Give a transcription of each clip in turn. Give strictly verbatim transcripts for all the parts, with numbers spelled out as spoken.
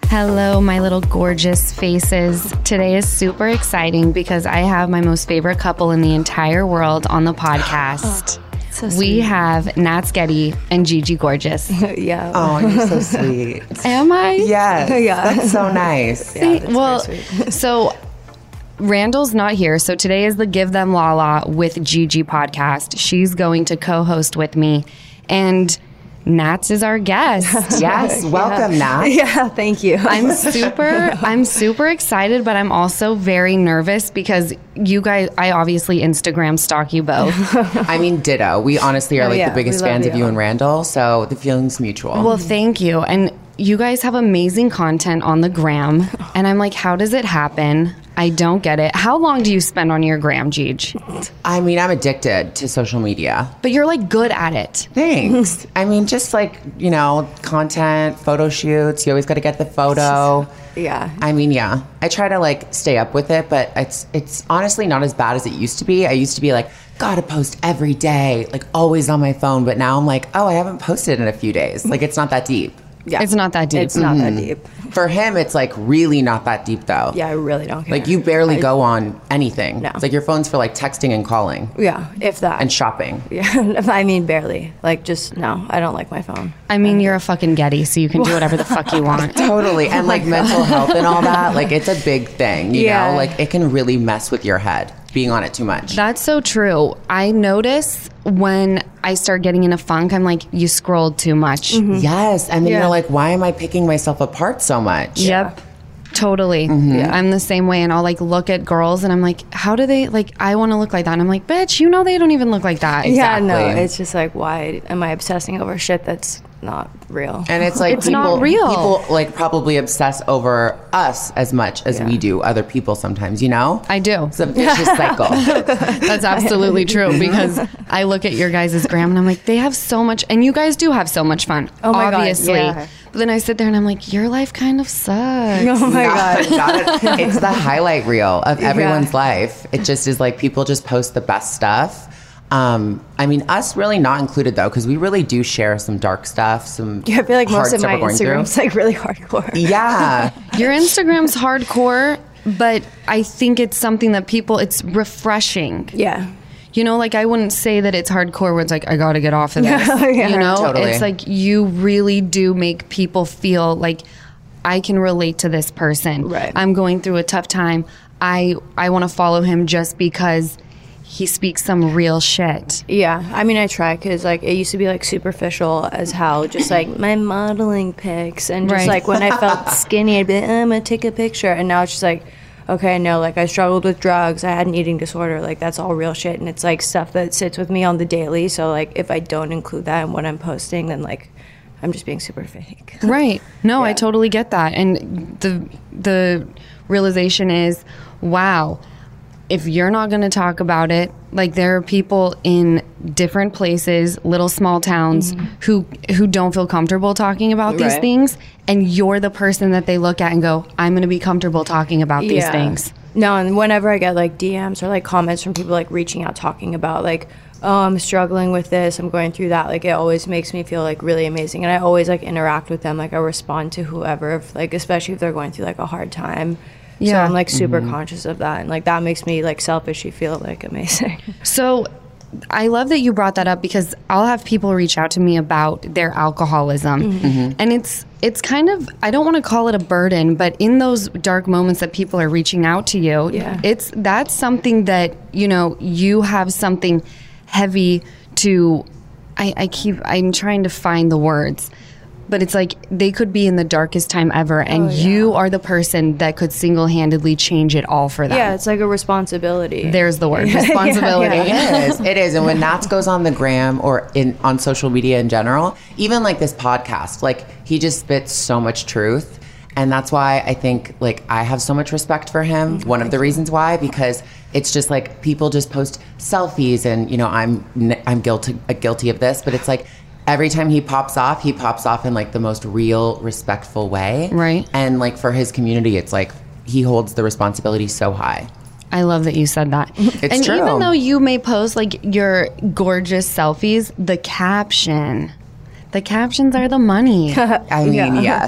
Hello, my little gorgeous faces. Today is super exciting because I have my most favorite couple in the entire world on the podcast. So we have Nat Getty and Gigi Gorgeous. Yeah. Oh, you're so sweet. Am I? Yes. Yeah. That's so nice. See, Yeah, that's well, very sweet. so Randall's not here. So today is the Give Them Lala with Gigi podcast. She's going to co-host with me. And Nats is our guest. Yes. Welcome, Nat. Yeah, thank you. I'm super I'm super excited, but I'm also very nervous because you guys, I obviously Instagram stalk you both. I mean, ditto. We honestly are Oh, like yeah, the biggest we love fans of you. you and Randall, so the feeling's mutual. Well, thank you. And you guys have amazing content on the gram. And I'm like, how does it happen? I don't get it. How long do you spend on your gram, Gigi? I mean, I'm addicted to social media. But you're like good at it. Thanks. I mean, just like, you know, content, photo shoots, you always got to get the photo. Yeah. I mean, yeah, I try to like stay up with it, but it's it's honestly not as bad as it used to be. I used to be like, gotta post every day, like always on my phone. But now I'm like, oh, I haven't posted in a few days. Like, it's not that deep. Yeah. It's not that deep. It's not that deep. For him, it's like really not that deep though. Yeah, I really don't care. Like you barely I- go on anything. No. It's like your phone's for like texting and calling Yeah, if that. and shopping. Yeah, I mean, barely. Like, just, no, I don't like my phone. I mean, you're a fucking Getty, so you can do whatever the fuck you want. Totally. And like mental health and all that, like it's a big thing, you Yeah. know? Like it can really mess with your head being on it too much. That's so true. I notice when I start getting in a funk, I'm like, you scrolled too much. Yes. And then Yeah. you're like, why am I picking myself apart so much? Yep. Totally. Mm-hmm. Yeah. I'm the same way. And I'll like look at girls and I'm like, how do they, like, I want to look like that. And I'm like, bitch, you know, they don't even look like that. Yeah, no, Exactly. it's just like, why am I obsessing over shit that's not real? And it's like It's people, not real. people like probably obsess over us as much as Yeah. we do other people sometimes, you know? I do. It's a vicious cycle. That's absolutely true because I look at your guys' gram and I'm like, they have so much, and you guys do have so much fun, Oh my God, obviously. yeah. But then I sit there and I'm like, your life kind of sucks. Oh my God. Not- not- it's the highlight reel of everyone's Yeah. life. It just is like people just post the best stuff. Um, I mean, us really not included though, because we really do share some dark stuff, some Yeah, I feel like hard most of stuff my we're going through. Instagram's like really hardcore. Yeah. Your Instagram's hardcore, but I think it's something that people, it's refreshing. Yeah. You know, like I wouldn't say that it's hardcore where it's like, I got to get off of this. Yeah. You know, Totally. it's like you really do make people feel like I can relate to this person. Right. I'm going through a tough time. I, I want to follow him just because he speaks some real shit. Yeah, I mean, I try because like it used to be like superficial as hell, just like my modeling pics, and just Right. like when I felt skinny, I'd be like, I'm gonna take a picture, and now it's just like, okay, no, like I struggled with drugs, I had an eating disorder, like that's all real shit, and it's like stuff that sits with me on the daily. So like if I don't include that in what I'm posting, then like I'm just being super fake. Right. No, I Yeah. totally get that. And the the realization is, wow, if you're not going to talk about it, like there are people in different places, little small towns who who don't feel comfortable talking about these Right. things, and you're the person that they look at and go, I'm going to be comfortable talking about these Yeah. things. No, and whenever I get like D Ms or like comments from people like reaching out talking about like, oh, I'm struggling with this, I'm going through that, like it always makes me feel like really amazing, and I always like interact with them, like I respond to whoever, if, like especially if they're going through like a hard time. So Yeah. I'm like super conscious of that, and like that makes me like selfishly feel like amazing. So I love that you brought that up because I'll have people reach out to me about their alcoholism. And it's it's kind of, I don't want to call it a burden, but in those dark moments that people are reaching out to you, Yeah. it's that's something that, you know, you have something heavy to I, I keep I'm trying to find the words. But it's like they could be in the darkest time ever, and Oh, yeah. you are the person that could single-handedly change it all for them. Yeah, it's like a responsibility. There's the word, responsibility. Yeah, It is. It is. And when Nats goes on the gram or in on social media in general, even like this podcast, like he just spits so much truth. And that's why I think like I have so much respect for him. One of the reasons why, because it's just like people just post selfies and, you know, I'm I'm guilty guilty of this, but it's like every time he pops off, he pops off in like the most real, respectful way. Right. And like for his community, it's like he holds the responsibility so high. I love that you said that. It's and true. even though you may post like your gorgeous selfies, the caption, the captions are the money. I mean, Yeah. yes.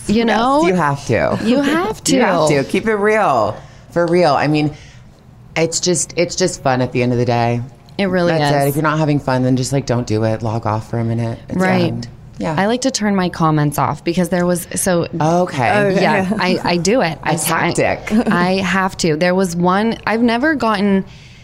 You know, You have to. You have to. You have to keep it real, for real. I mean, it's just it's just fun at the end of the day. It really That's is. it. If you're not having fun, then just like don't do it. Log off for a minute. It's Right. end. Yeah. I like to turn my comments off because there was so Okay. yeah, I, I do it. I A tactic. I, I have to. There was one I've never gotten,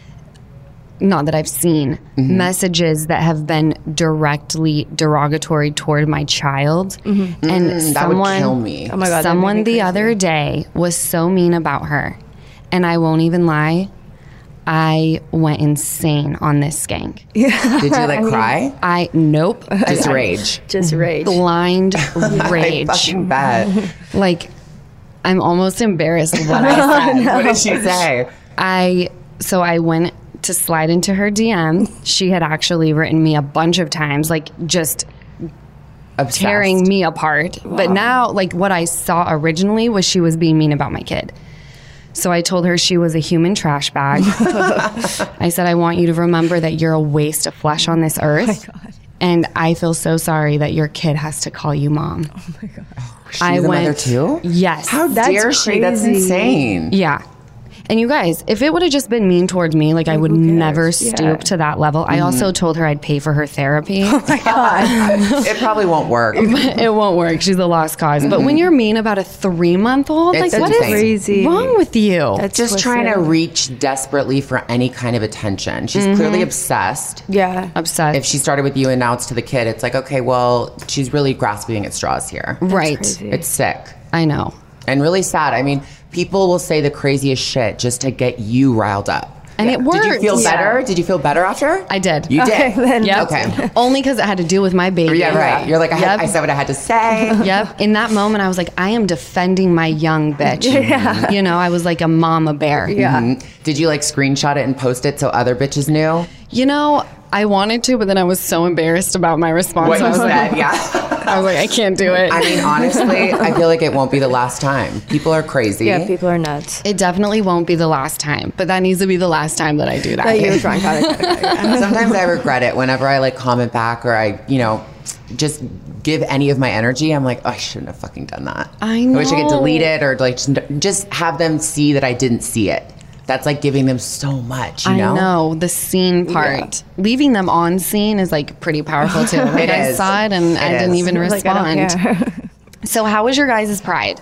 not that I've seen, Mm-hmm. messages that have been directly derogatory toward my child. And Mm, that would someone kill me. Oh my God, that someone made me the crazy. other day was so mean about her. And I won't even lie, I went insane on this skank. Did you like cry? I nope. Just rage. Just rage. Blind I rage. fucking bet. Like, I'm almost embarrassed of what I said. What did she say? I so I went to slide into her D M. She had actually written me a bunch of times, like just Obsessed. tearing me apart. But now, like what I saw originally was she was being mean about my kid. So I told her she was a human trash bag. I said, I want you to remember that you're a waste of flesh on this earth. And I feel so sorry that your kid has to call you mom. She's I a went, mother too? Yes. How That's dare she? That's crazy. insane. Yeah. And you guys, if it would have just been mean towards me, like I would who cares? never Yeah. stoop to that level. I also told her I'd pay for her therapy. It probably won't work. It won't work. She's a lost cause. But when you're mean about a three month old, like It's what is insane. Crazy. wrong with you? That's Just trying to twisted. reach desperately for any kind of attention. She's clearly obsessed. Yeah. Upset. If she started with you and now it's to the kid, it's like, okay, well, she's really grasping at straws here. right. crazy. It's sick I know. and really sad. I mean, people will say the craziest shit just to get you riled up. And it Did you works. feel Yeah. better? Did you feel better after? I did. You did. Okay, then. Yep. Okay. Only because it had to do with my baby. Yeah, right. You're like, I, had, Yep. I said what I had to say. Yep. In that moment, I was like, I am defending my young bitch. Yeah. You know, I was like a mama bear. Yeah. Mhm. Did you like screenshot it and post it so other bitches knew You know, I wanted to, but then I was so embarrassed about my response. what I you was like, said? Yeah. I was like, I can't do it. I mean, honestly, I feel like it won't be the last time. People are crazy. Yeah, people are nuts. It definitely won't be the last time, but that needs to be the last time that I do that. That you were trying to Sometimes I regret it whenever I like comment back or I, you know, just give any of my energy. I'm like, oh, I shouldn't have fucking done that. I I wish I could know. delete it or like just, just have them see that I didn't see it. That's like giving them so much, you I know? know the scene part. Leaving them on scene is like pretty powerful too. Like It I is. saw it and It I didn't is. even Like, I don't respond. care. So how was your guys' Pride?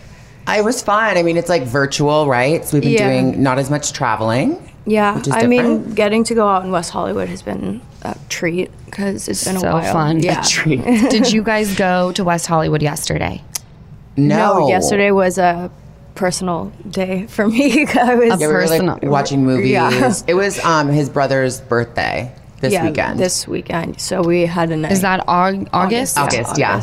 It was fun. I mean, it's like virtual, right? So we've been Yeah. doing not as much traveling. Yeah, Which is I mean, different. getting to go out in West Hollywood has been a treat because it's been a So while. fun. Yeah. A treat. Did you guys go to West Hollywood yesterday? No. No, yesterday was a personal day for me. I was Yeah, we were personal- like watching movies. Yeah. It was um his brother's birthday this yeah, weekend. This weekend, so we had a night. Is that Aug- August? August, yeah.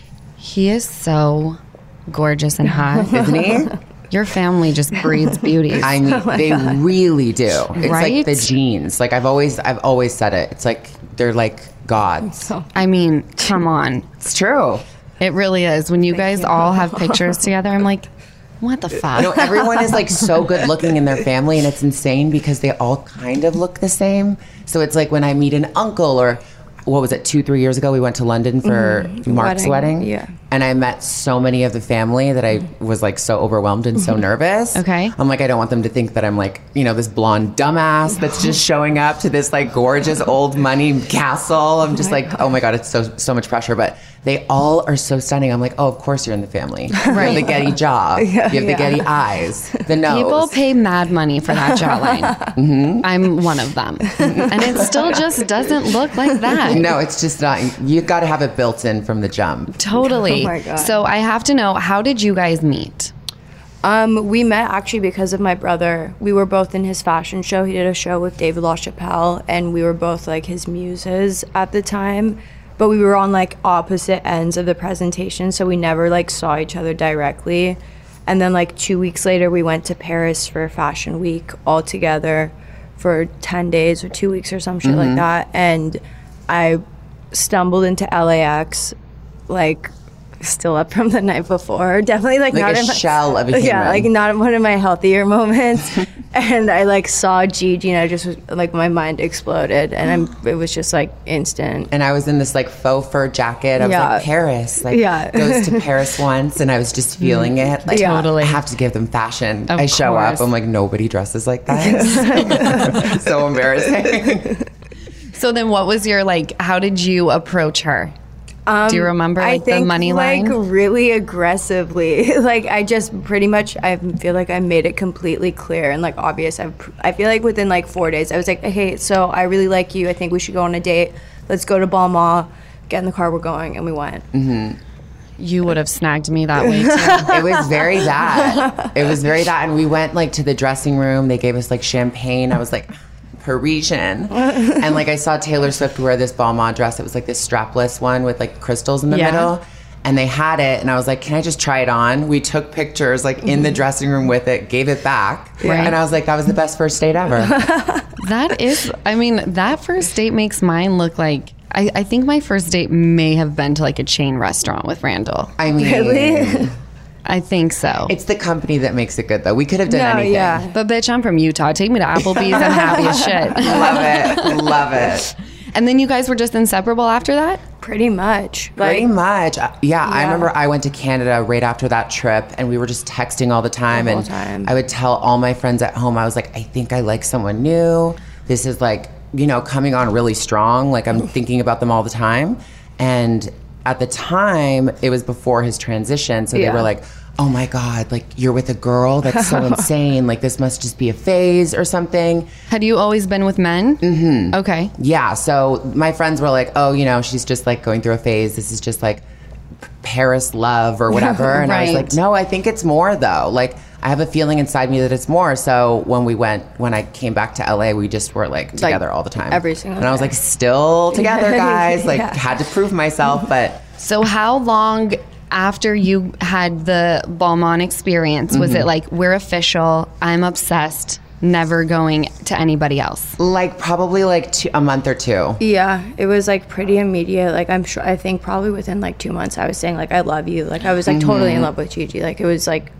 He is so gorgeous and hot. Isn't he? Your family just breeds beauty. I mean, they really do. It's like Right? the genes. Like I've always, I've always said it. It's like they're like gods. I mean, come on. It's true. It really is. When you guys all have pictures together, I'm like, what the fuck? You know, everyone is like so good looking in their family, and it's insane because they all kind of look the same. So it's like when I meet an uncle or. What was it? Two, three years ago, we went to London for Mark's Wedding, wedding. yeah. And I met so many of the family that I was like so overwhelmed and so nervous. Okay. I'm like, I don't want them to think that I'm like, you know, this blonde dumbass that's just showing up to this like gorgeous old money castle. I'm just like, oh my God, it's so so much pressure. But they all are so stunning. I'm like, oh, of course you're in the family. You have the Getty jaw. you have the yeah. Getty eyes. The nose. People pay mad money for that jawline. Mm-hmm. I'm one of them. And it still just doesn't look like that. No, it's just not. You got to have it built in from the jump. Totally. Oh my God. So I have to know, how did you guys meet? Um, we met actually because of my brother. We were both in his fashion show. He did a show with David LaChapelle, and we were both like his muses at the time. But we were on like opposite ends of the presentation, so we never like saw each other directly. And then like two weeks later, we went to Paris for Fashion Week all together for ten days or two weeks or some shit like that. And I stumbled into L A X like still up from the night before. Definitely like, Like not a in my, shell of a human. Yeah, like not one of my healthier moments. And I like saw Gigi and I just was like, my mind exploded, and I'm, it was just like instant. And I was in this like faux fur jacket. I was Yeah. like, Paris, like Yeah. goes to Paris once, and I was just feeling it. Like, Yeah. Totally. I have to give them fashion. Of I show course. up, I'm like, nobody dresses like that. So embarrassing. So then what was your, like, how did you approach her? Do you remember, I like, think, the money line? like really aggressively. Like I just pretty much, I feel like I made it completely clear and like obvious. I, I feel like within like four days, I was like, hey, so I really like you. I think we should go on a date. Let's go to Balmain. Get in the car, we're going, and we went. Mm-hmm. You would have snagged me that way, too. It was very that. It was very that. And we went like to the dressing room. They gave us like champagne. I was like, Parisian. And like I saw Taylor Swift wear this Balmain dress. It was like this strapless one with like crystals in the Yeah. middle. And they had it, and I was like, can I just try it on? We took pictures like in the dressing room with it, gave it back. Right. And I was like, that was the best first date ever. That is, I mean, that first date makes mine look like, I, I think my first date may have been to like a chain restaurant with Randall. I mean, Really? I think so. it's the company that makes it good though. We could have done No, anything. yeah. But bitch, I'm from Utah. Take me to Applebee's. I'm happy as shit. Love it. Love it. And then you guys were just inseparable after that? Pretty much. Like, Pretty much. Uh, Yeah, I Yeah. remember I went to Canada right after that trip, and we were just texting all the time. The whole and time. I would tell all my friends at home, I was like, I think I like someone new. This is like, you know, coming on really strong. Like I'm thinking about them all the time. And at the time, it was before his transition. So they Yeah. were like, oh my God, like you're with a girl? That's so insane. Like this must just be a phase or something. Had you always been with men? Mm-hmm. Okay. Yeah, so my friends were like, oh, you know, she's just like going through a phase. This is just like Paris love or whatever. And I was Right. like, no, I think it's more though. Like I have a feeling inside me that it's more. So when we went, when I came back to L A, we just were like together all the time. every single And I was day. like, still together, guys. Like Yeah. had to prove myself, but So how long after you had the Balmain experience was it like, we're official, I'm obsessed, never going to anybody else? like probably like two, a month or two. Yeah, it was like pretty immediate. Like I'm sure, I think probably within like two months, I was saying like I love you. Like I was like totally in love with Gigi. Like it was like,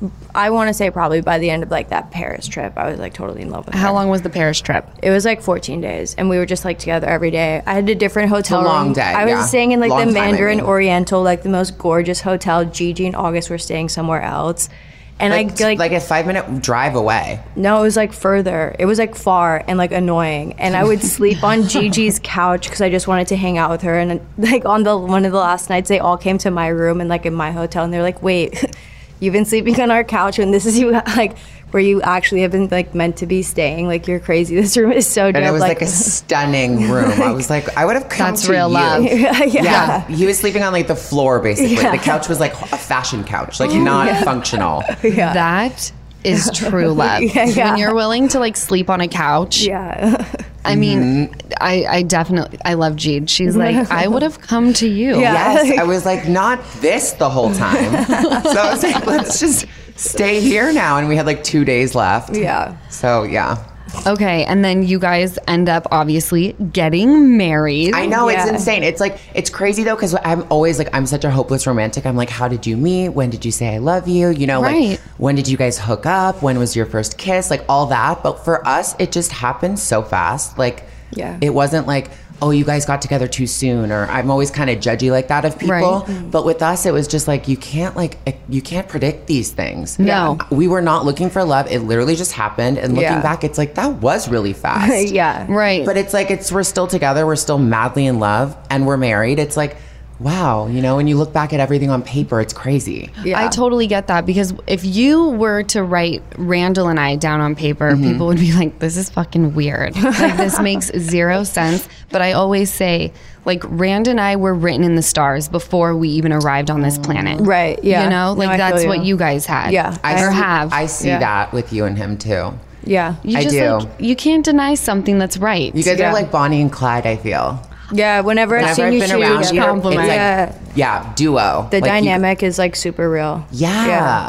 I want to say probably by the end of like that Paris trip, I was like totally in love with her. How long was the Paris trip? It was like fourteen days, and we were just like together every day. I had a different hotel a long room. day, I was yeah. staying in like Long the time, I Mandarin mean. Oriental, like the most gorgeous hotel. Gigi and August were staying somewhere else. And Like, I like, like a five minute drive away. no, it was like further. It was like far and like annoying. And I would sleep on Gigi's couch because I just wanted to hang out with her. And like on the one of the last nights, they all came to my room and like in my hotel, and they're like, "Wait, you've been sleeping on our couch, and this is you like where you actually have been like meant to be staying? Like you're crazy. This room is so dope." And it was like, a stunning room. I was like, I would have come That's to real you. love. yeah, Yeah, he was sleeping on like the floor basically. Yeah. The couch was like a fashion couch, like not functional. yeah. That is true love. Yeah, yeah. When you're willing to like sleep on a couch. yeah. I mean, Mm-hmm. I, I definitely, I love Jade. She's like, I would have come to you. Yeah. Yes, I was like, not this the whole time. So I was like, let's just stay here now. And we had like two days left. Yeah. So yeah. Okay. And then you guys end up obviously getting married. I know, it's Yeah. insane. It's like, it's crazy though, because I'm always like, I'm such a hopeless romantic. I'm like, how did you meet? When did you say I love you? You know, Right. like, when did you guys hook up? When was your first kiss? Like, all that. But for us, it just happened so fast. Like, Yeah. it wasn't like, oh, you guys got together too soon, or I'm always kind of judgy like that of people. Right. But with us, it was just like, you can't like, you can't predict these things. No. We were not looking for love. It literally just happened. And looking Yeah. back, it's like, that was really fast. yeah. Right. But it's like, it's we're still together, we're still madly in love, and we're married. It's like, wow, you know, when you look back at everything on paper, it's crazy. Yeah. I totally get that, because if you were to write Randall and I down on paper, Mm-hmm. people would be like, this is fucking weird. Like, this makes zero sense. But I always say, like, Rand and I were written in the stars before we even arrived on this planet. Right, yeah. You know, No, like, I that's feel what you. you guys had. Yeah. I or see, have. I see Yeah. that with you and him too. Yeah. you I just, do. like, you can't deny something that's right. You guys Yeah. are like Bonnie and Clyde, I feel. Yeah. Whenever I've Whenever seen I've you been shoot, around it's you, compliment. it's like, Yeah. yeah, duo. The Like, you- dynamic is like super real. yeah.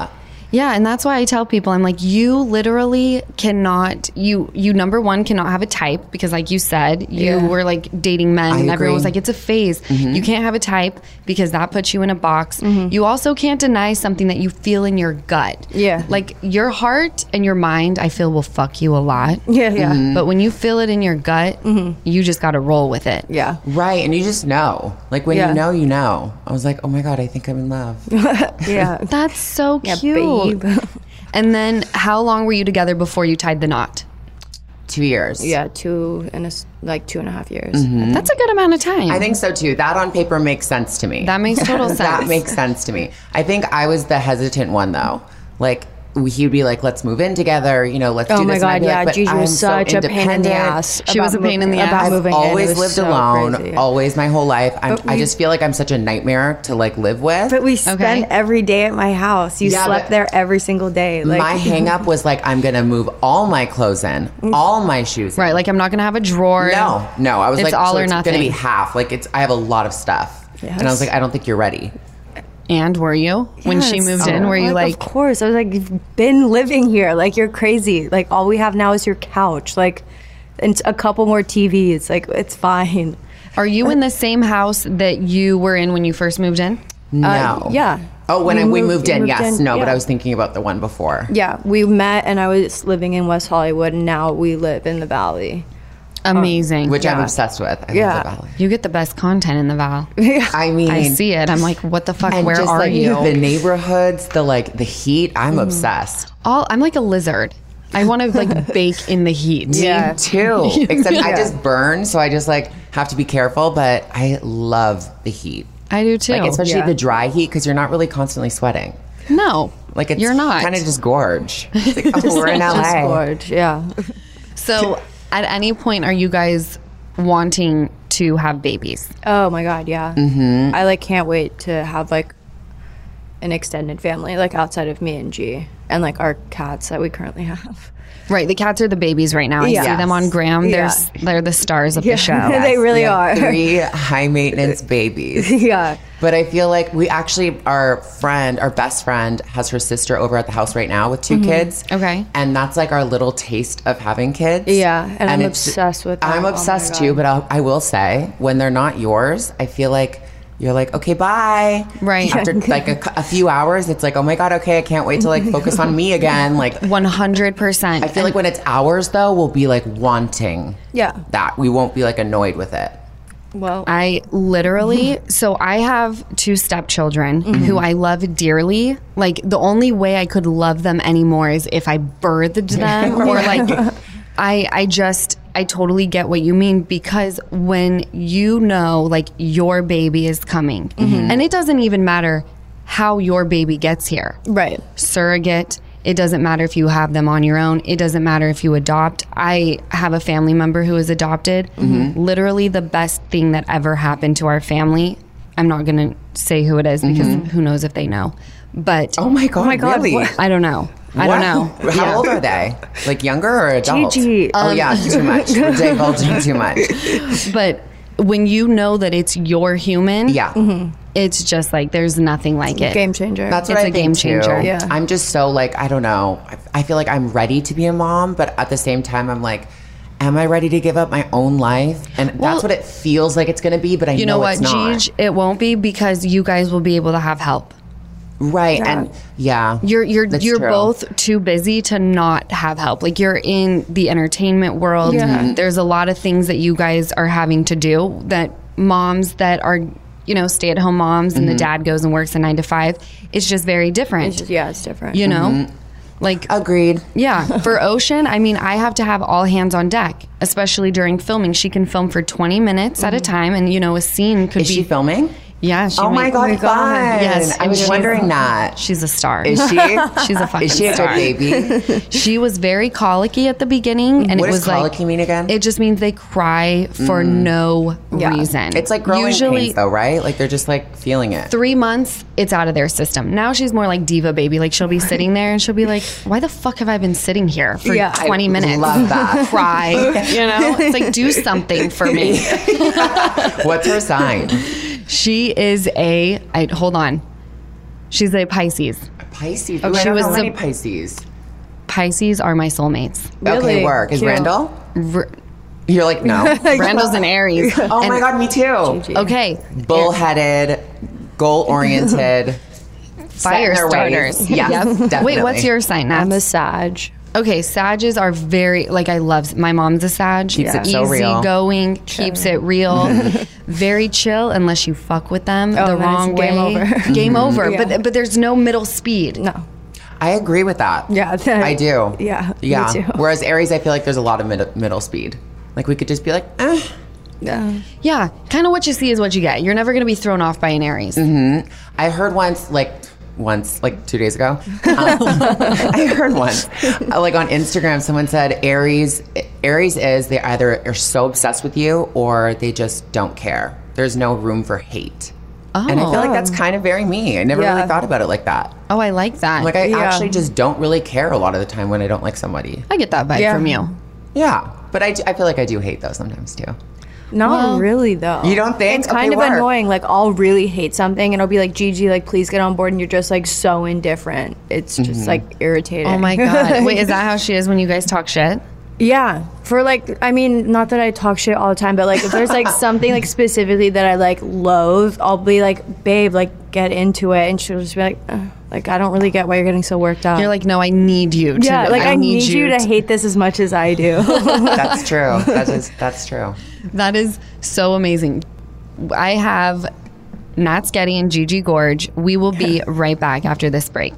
Yeah, and that's why I tell people, I'm like, you literally cannot, you, you number one, cannot have a type because like you said, you Yeah. were like dating men I and everyone agree. was like, it's a phase. You can't have a type because that puts you in a box. You also can't deny something that you feel in your gut. Yeah. Like your heart and your mind, I feel will fuck you a lot. Yeah, yeah. But when you feel it in your gut, you just got to roll with it. Yeah. Right. And you just know. Like when Yeah. you know, you know. I was like, oh my God, I think I'm in love. Yeah. That's so Yeah, cute. babe. And then how long were you together before you tied the knot? Two years. Yeah, two and a, s- like two and a half years. That's a good amount of time. I think so too. That on paper makes sense to me. That makes total sense. That makes sense to me. I think I was the hesitant one though. Like he'd be like, "Let's move in together." You know, let's Oh do my this. And I'd God, be yeah, like, "But Gigi I'm was so such a pain in the independent." ass. She was about a pain in the mov- about ass. I've moving in. It always was lived so alone, crazy. always my whole life. I'm, But I we- just feel like I'm such a nightmare to like live with. But we spent Okay. every day at my house. You Yeah, slept but- there every single day. Like my hang up was like, I'm going to move all my clothes in, all my shoes in. Right, like I'm not gonna have a drawer. No, no. I was It's like, all so or it's nothing. going to be half. Like it's, I have a lot of stuff. And I was Yes. like, I don't think you're ready. And were you when she Yes. moved in? Were you like, of course. I was like, you've been living here. Like, you're crazy. Like, all we have now is your couch. Like, and a couple more T Vs. Like, it's fine. are you in the same house that you were in when you first moved in? No. Uh, yeah. Oh, when We I, we moved- moved we in, moved yes. in, no, but yeah. I was thinking about the one before. Yeah, we met and I was living in West Hollywood, and now we live in the Valley. Amazing. Which I'm Yeah. obsessed with. I Yeah. love the Valley. you get the best content in the Val. I mean, I see it. I'm like, what the fuck? and Where just are like you? the neighborhoods, the like the heat. I'm Mm. obsessed. All I'm like a lizard. I want to like bake in the heat. Yeah. Me too. Except I just burn, so I just like have to be careful. But I love the heat, I do too. like especially Yeah. the dry heat, because you're not really constantly sweating. no, Like it's you're not. kind of just gorge. It's like, oh, we're in L Just A. gorge, yeah. So, at any point, are you guys wanting to have babies? Oh my God, yeah. Mm-hmm. I like can't wait to have like an extended family, like outside of me and G, and like our cats that we currently have. Right, the cats are the babies right now. I Yes. see them on Graham. They're Yeah. s- they're the stars of Yeah. the show. They really We have are. Three high maintenance babies. Yeah. But I feel like we actually, our friend, our best friend, has her sister over at the house right now with two Mm-hmm. kids. Okay. And that's like our little taste of having kids. Yeah, and I'm it's- obsessed with them. I'm Oh my obsessed God. too, but I'll, I will say, when they're not yours, I feel like you're like, okay, bye. Right. After like a, cou- a few hours, it's like, oh my God, okay, I can't wait to like focus on me again. Like, One hundred percent. I feel like when it's ours though, we'll be like wanting Yeah. that. We won't be like annoyed with it. Well, I literally, so I have two stepchildren who I love dearly. Like the only way I could love them anymore is if I birthed them or like I I just I totally get what you mean, because when you know like your baby is coming, and it doesn't even matter how your baby gets here. right. Surrogate, it doesn't matter if you have them on your own, it doesn't matter if you adopt. I have a family member who is adopted. Literally the best thing that ever happened to our family. I'm not going to say who it is because who knows if they know. But Oh my God, my God, really? what? I don't know. I What? don't know. How Yeah. old are they? Like younger or adult? Gigi. Oh yeah, too much. We're divulging too much. But when you know that it's your human, Yeah. it's just like there's nothing like it. Game changer. That's what It's I a think game too. changer. Yeah. I'm just so like, I don't know. I, I feel like I'm ready to be a mom, but at the same time, I'm like, am I ready to give up my own life? And Well, that's what it feels like it's going to be, but I You know, know what, it's not. Gigi? It won't be, because you guys will be able to have help. Right. Yeah. And yeah. You're you're that's you're true. both too busy to not have help. Like you're in the entertainment world. Yeah. There's a lot of things that you guys are having to do that moms that are, you know, stay-at-home moms and the dad goes and works a nine to five. It's just very different. It's just, yeah, it's different. you know? Mm-hmm. Like Agreed. yeah, for Ocean, I mean, I have to have all hands on deck, especially during filming. She can film for twenty minutes at a time, and you know, a scene could Is be she filming? Yeah, she Oh my might- God, fun. Yes, I and was she's- wondering that. She's a star. Is she? She's a fucking Is she a star. good baby? She was very colicky at the beginning, and What it does was like colicky mean again? It just means they cry for no Yeah. reason. It's like growing Usually, pains though, right? Like they're just like feeling it. three months, it's out of their system. Now she's more like diva baby. Like she'll be sitting there and she'll be like, "Why the fuck have I been sitting here for Yeah. twenty I minutes?" love that. Cry, you know? It's like, do something for me. What's her sign? She is a. I hold on. She's a Pisces. A Pisces. Oh, Ooh, I she don't was know the- many Pisces. Pisces are my soulmates. Okay, Really? work. Is Cute. Randall? R- You're like, no. Randall's an Aries. Oh And- my God, me too. G G. Okay. Bullheaded, goal-oriented, Fire set in their starters. ways. Yeah, Yep. definitely. Wait, what's your sign, Nat? I'm a Sag. Okay, Sages are very, like, I love, my mom's a Sag. Keeps it Easy so real. going, keeps it real, very chill unless you fuck with them Oh, the then it's wrong way. game over. Game over. Yeah. But but there's no middle speed. No. I agree with that. Yeah. I do. Yeah, me Yeah. too. Whereas Aries, I feel like there's a lot of mid- middle speed. Like we could just be like, eh. Yeah. Yeah, kind of what you see is what you get. You're never going to be thrown off by an Aries. I heard once, like once, like two days ago. Um, I heard once, uh, like on Instagram, someone said Aries. Aries is they either are so obsessed with you or they just don't care. There's no room for hate. Oh. And I feel like that's kind of very me. I never Yeah. really thought about it like that. Oh, I like that. Like I Yeah. actually just don't really care a lot of the time when I don't like somebody. I get that vibe Yeah. from you. Yeah, but I, I feel like I do hate those sometimes too. Not Well, really though. You don't think? It's kind Okay, of work. annoying. Like I'll really hate something and I'll be like, Gigi, like please get on board, and you're just like so indifferent. It's just like irritating. Oh my God. Wait, is that how she is when you guys talk shit? Yeah. For like, I mean, not that I talk shit all the time, but like if there's like something like specifically that I like loathe, I'll be like, babe, like get into it, and she'll just be like, "Ugh." Like I don't really get why you're getting so worked up. You're like, no, I need you to. yeah, like I, need you to hate this as much as I do. That's true. That is that's true. That is so amazing. I have Nat Sketty and Gigi Gorge. We will be right back after this break.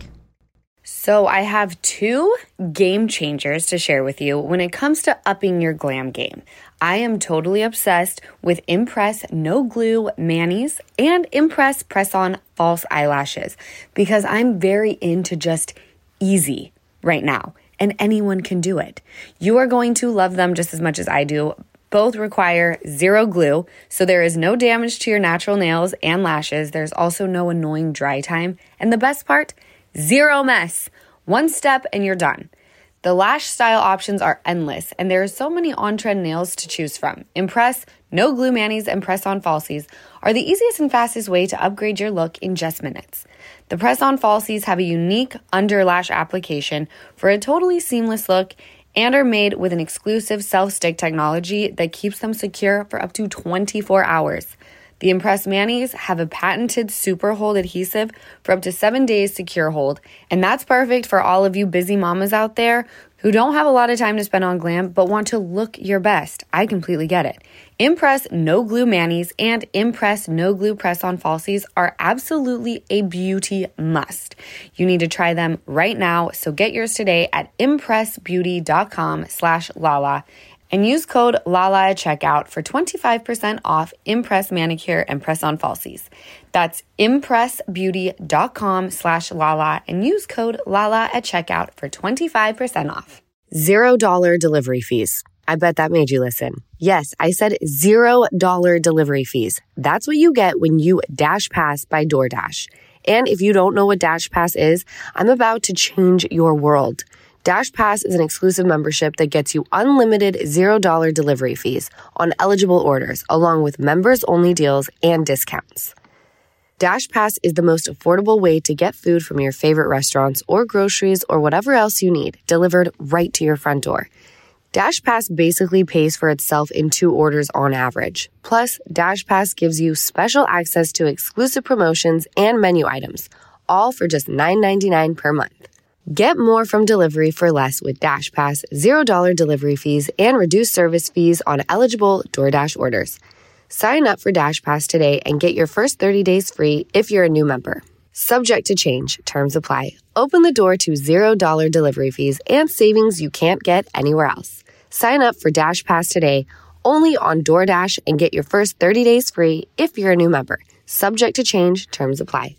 So I have two game changers to share with you when it comes to upping your glam game. I am totally obsessed with Impress No Glue Manis and Impress Press-On False Eyelashes because I'm very into just easy right now, and anyone can do it. You are going to love them just as much as I do. Both require zero glue, so there is no damage to your natural nails and lashes. There's also no annoying dry time. And the best part, zero mess. One step and you're done. The lash style options are endless, and there are so many on-trend nails to choose from. Impress, No Glue Manis, and Press-On Falsies are the easiest and fastest way to upgrade your look in just minutes. The Press-On Falsies have a unique under lash application for a totally seamless look and are made with an exclusive self-stick technology that keeps them secure for up to twenty-four hours. The Impress Manis have a patented super hold adhesive for up to seven days secure hold, and that's perfect for all of you busy mamas out there who don't have a lot of time to spend on glam but want to look your best. I completely get it. Impress No Glue Manis and Impress No Glue Press-On Falsies are absolutely a beauty must. You need to try them right now, so get yours today at impressbeauty.com slash Lala and use code Lala at checkout for twenty-five percent off Impress Manicure and Press-On Falsies. That's impressbeauty.com slash Lala and use code Lala at checkout for twenty-five percent off. Zero dollar delivery fees. I bet that made you listen. Yes, I said zero dollar delivery fees. That's what you get when you Dash Pass by DoorDash. And if you don't know what Dash Pass is, I'm about to change your world. Dash Pass is an exclusive membership that gets you unlimited zero dollar delivery fees on eligible orders, along with members-only deals and discounts. Dash Pass is the most affordable way to get food from your favorite restaurants or groceries or whatever else you need delivered right to your front door. Dash Pass basically pays for itself in two orders on average. Plus, Dash Pass gives you special access to exclusive promotions and menu items, all for just nine ninety-nine per month. Get more from delivery for less with Dash Pass, zero dollar delivery fees, and reduced service fees on eligible DoorDash orders. Sign up for Dash Pass today and get your first thirty days free if you're a new member. Subject to change. Terms apply. Open the door to zero dollar delivery fees and savings you can't get anywhere else. Sign up for Dash Pass today, only on DoorDash, and get your first thirty days free if you're a new member. Subject to change. Terms apply.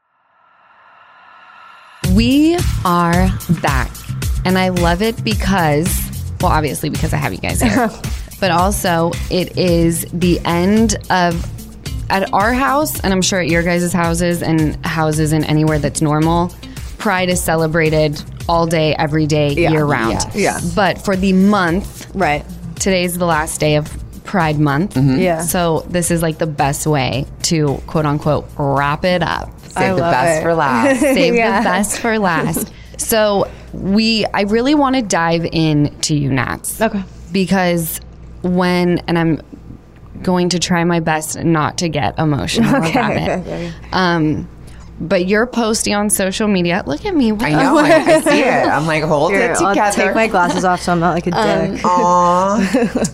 We are back, and I love it because, well, obviously because I have you guys here, but also it is the end of, at our house, and I'm sure at your guys' houses and houses and anywhere that's normal, Pride is celebrated all day, every day, Yeah. year round. Yes. Yeah. But for the month, Right. today's the last day of Pride Month. Yeah. So this is like the best way to quote unquote wrap it up. Save I the love best it. for last. Save Yeah. the best for last. So we, I really want to dive into you, Nats. Okay. Because when, and I'm going to try my best not to get emotional about it. Okay. Um, but you're posting on social media. Look at me. I know. I, I see it. I'm like, hold Here, it I'll together. take my glasses off so I'm not like a Um, dick. Aww.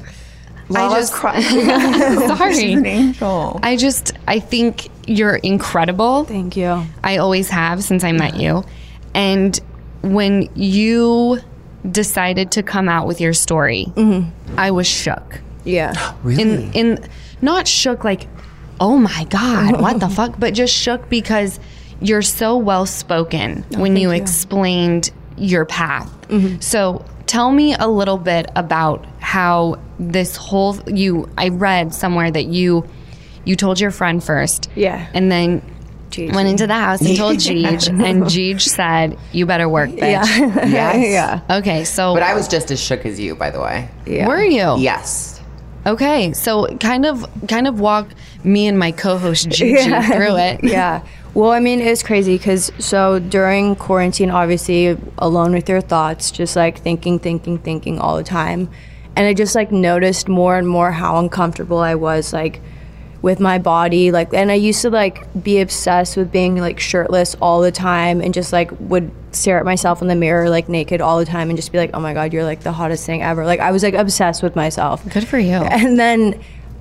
I Lala's just, crying. sorry. She's an angel. I just, I think you're incredible. Thank you. I always have since I met you. And when you decided to come out with your story, I was shook. Yeah. Really? In in not shook like, oh my God, what the fuck? But just shook because you're so well spoken when you, thank you. explained your path. So tell me a little bit about how this whole you I read somewhere that you you told your friend first. Yeah. And then Jeez. went into the house and told Jeej, and Jeej said, "You better work, bitch." Yeah. Yes. Yeah. Okay, so But I was just as shook as you, by the way. Yeah. were you? Yes. Okay, so kind of kind of walk me and my co-host Gigi through it. Yeah. Well, I mean, it's crazy because so during quarantine, obviously alone with your thoughts, just like thinking, thinking, thinking all the time. And I just like noticed more and more how uncomfortable I was like with my body. Like, and I used to like be obsessed with being like shirtless all the time and just like would stare at myself in the mirror like naked all the time and just be like, oh my God, you're like the hottest thing ever. Like I was like obsessed with myself. Good for you. And then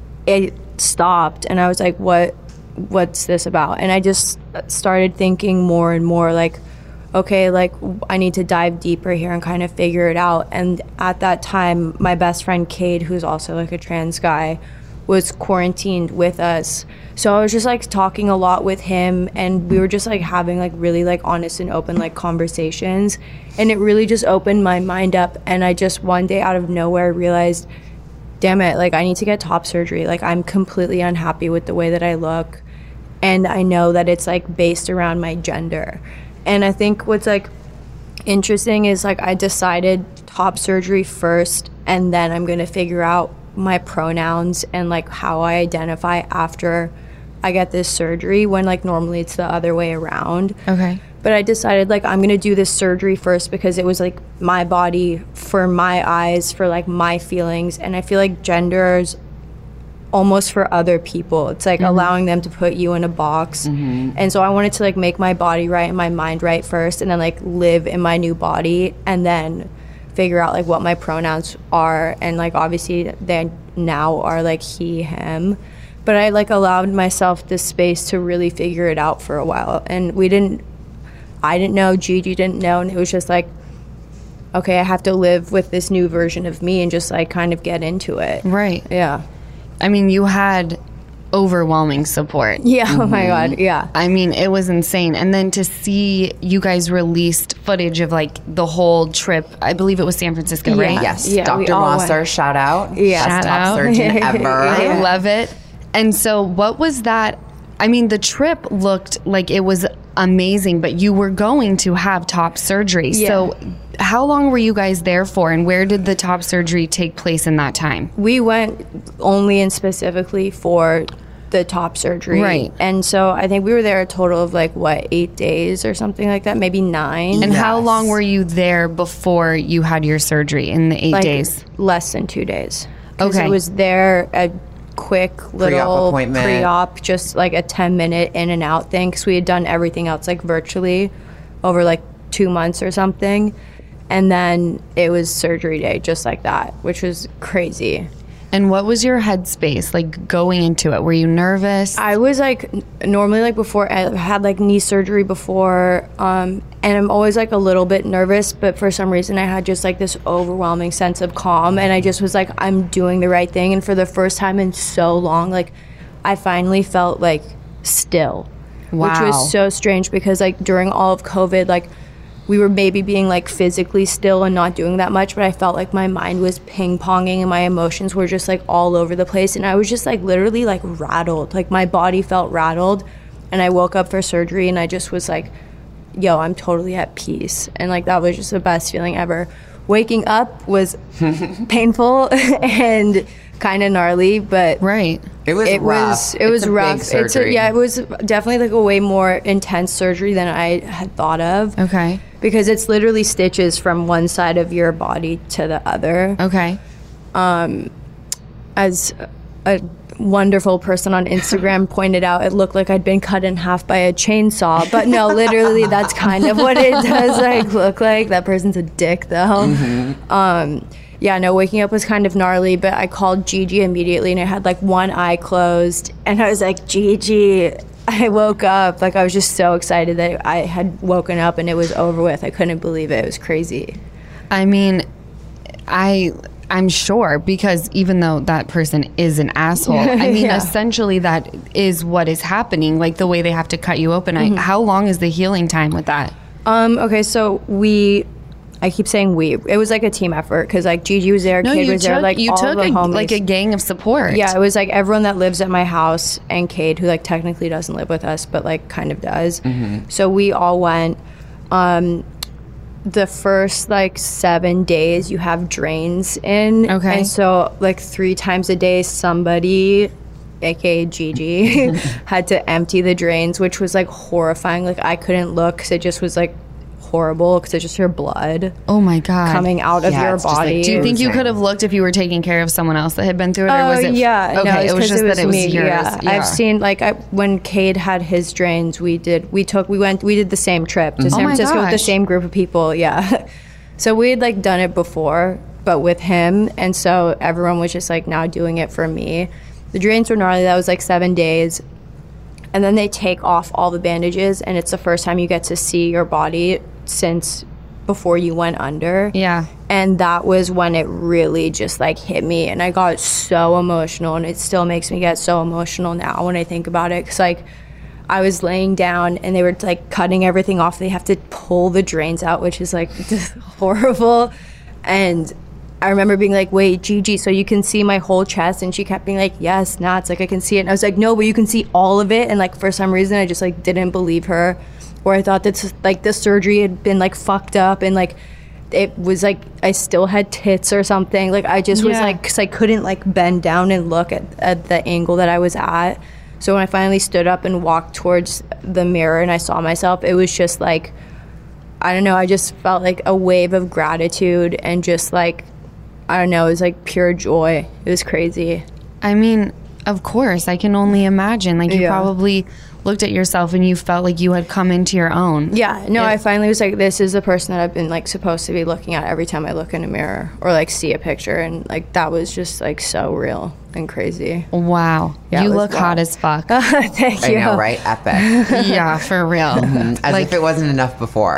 it stopped and I was like, what what's this about? And I just started thinking more and more like, okay, like I need to dive deeper here and kind of figure it out. And at that time, my best friend Cade, who's also like a trans guy, was quarantined with us. So I was just like talking a lot with him and we were just like having like really like honest and open like conversations. And it really just opened my mind up. And I just one day out of nowhere realized, damn it, like I need to get top surgery. Like I'm completely unhappy with the way that I look. And I know that it's like based around my gender. And I think what's like interesting is like I decided top surgery first and then I'm gonna figure out my pronouns and like how I identify after I get this surgery, when like normally it's the other way around. Okay. But I decided like I'm gonna do this surgery first because it was like my body for my eyes, for like my feelings. And I feel like gender is almost for other people. It's like allowing them to put you in a box. And so I wanted to like make my body right and my mind right first and then like live in my new body and then figure out like what my pronouns are. And like obviously they now are like he, him. But I like allowed myself this space to really figure it out for a while. And we didn't, I didn't know, Gigi didn't know. And it was just like, okay, I have to live with this new version of me and just like kind of get into it. Right. Yeah. I mean, you had overwhelming support. Yeah. Oh my God. Yeah. I mean, it was insane. And then to see you guys released footage of like the whole trip, I believe it was San Francisco, right? Yes. Yeah, we Doctor all Mosser, went. shout out. Yeah. Best Shout top out. surgeon ever. I love it. And so what was that? I mean, the trip looked like it was amazing, but you were going to have top surgery. Yeah. So how long were you guys there for, and where did the top surgery take place in that time? We went only and specifically for the top surgery. Right. And so I think we were there a total of like, what, eight days or something like that, maybe nine. And how Yes. long were you there before you had your surgery in the eight like days? less than two days. 'Cause Okay. it was there a quick little appointment. pre-op, just like a ten minute in and out thing, because we had done everything else like virtually over like two months or something. And then it was surgery day just like that, which was crazy. And what was your headspace like going into it? Were you nervous? I was like n- normally like before I had like knee surgery before, um, and I'm always like a little bit nervous, but for some reason I had just like this overwhelming sense of calm, and I just was like, I'm doing the right thing. And for the first time in so long, like I finally felt like still, which Wow. was so strange because like during all of COVID, like we were maybe being like physically still and not doing that much, but I felt like my mind was ping ponging and my emotions were just like all over the place. And I was just like literally like rattled, like my body felt rattled. And I woke up for surgery and I just was like, yo, I'm totally at peace. And like that was just the best feeling ever. Waking up was painful and kind of gnarly, but Right. It was it rough. was it It's was a big rough. It's a, surgery. yeah, it was definitely like a way more intense surgery than I had thought of. Okay. Because it's literally stitches from one side of your body to the other. Okay. As a wonderful person on Instagram pointed out, it looked like I'd been cut in half by a chainsaw. But no, literally, that's kind of what it does like look like. That person's a dick, though. Mm-hmm. Um, yeah, no, waking up was kind of gnarly, but I called Gigi immediately, and I had like one eye closed, and I was like, Gigi. I woke up, like I was just so excited that I had woken up and it was over with. I couldn't believe it. It was crazy. I mean, I I'm sure, because even though that person is an asshole, I mean, Yeah. essentially that is what is happening. Like the way they have to cut you open. Mm-hmm. I, how long is the healing time with that? Um, okay, so we, I keep saying we, it was like a team effort because like Gigi was there, Kid was there, like you all took the a, homies. like a gang of support. Yeah, it was like everyone that lives at my house and Cade, who like technically doesn't live with us, but like kind of does. Mm-hmm. So we all went. Um, the first like seven days, you have drains in. Okay. And so like three times a day, somebody, aka Gigi, had to empty the drains, which was like horrifying. Like I couldn't look because it just was like horrible because it's just your blood Oh my god. coming out of Yeah, your it's just, like, body. Do you think you Insane. could have looked if you were taking care of someone else that had been through it, or Oh was it? yeah, Okay, no, it's it was 'cause just it was that it was me. yours. Yeah. Yeah. I've seen like I, when Cade had his drains, we did we took we went we did the same trip to San Oh my Francisco with the gosh. same group of people. Yeah, so we had like done it before, but with him, and so everyone was just like now doing it for me. The drains were gnarly. That was like seven days. And then they take off all the bandages, and it's the first time you get to see your body since before you went under. Yeah. And that was when it really just like hit me, and I got so emotional, and it still makes me get so emotional now when I think about it, because like I was laying down and they were like cutting everything off. They have to pull the drains out, which is like horrible. And I remember being like, wait, Gigi, so you can see my whole chest? And she kept being like, yes, nah, it's like I can see it. And I was like, no, but you can see all of it. And like for some reason I just like didn't believe her, or I thought that like the surgery had been like fucked up, and like it was like I still had tits or something. Like I just was Yeah. like, because I couldn't like bend down and look at, at the angle that I was at. So when I finally stood up and walked towards the mirror and I saw myself, it was just like, I don't know, I just felt like a wave of gratitude and just like, I don't know, it was like pure joy. It was crazy. I mean, of course, I can only imagine. Like, you Yeah. probably looked at yourself and you felt like you had come into your own. Yeah, no, Yeah. I finally was like, this is the person that I've been like supposed to be looking at every time I look in a mirror or like see a picture. And like that was just like so real and crazy. Wow. Yeah, you it was look hot wild. as fuck. Thank I you. know, right? Epic. Yeah, for real. As Like, if it wasn't enough before.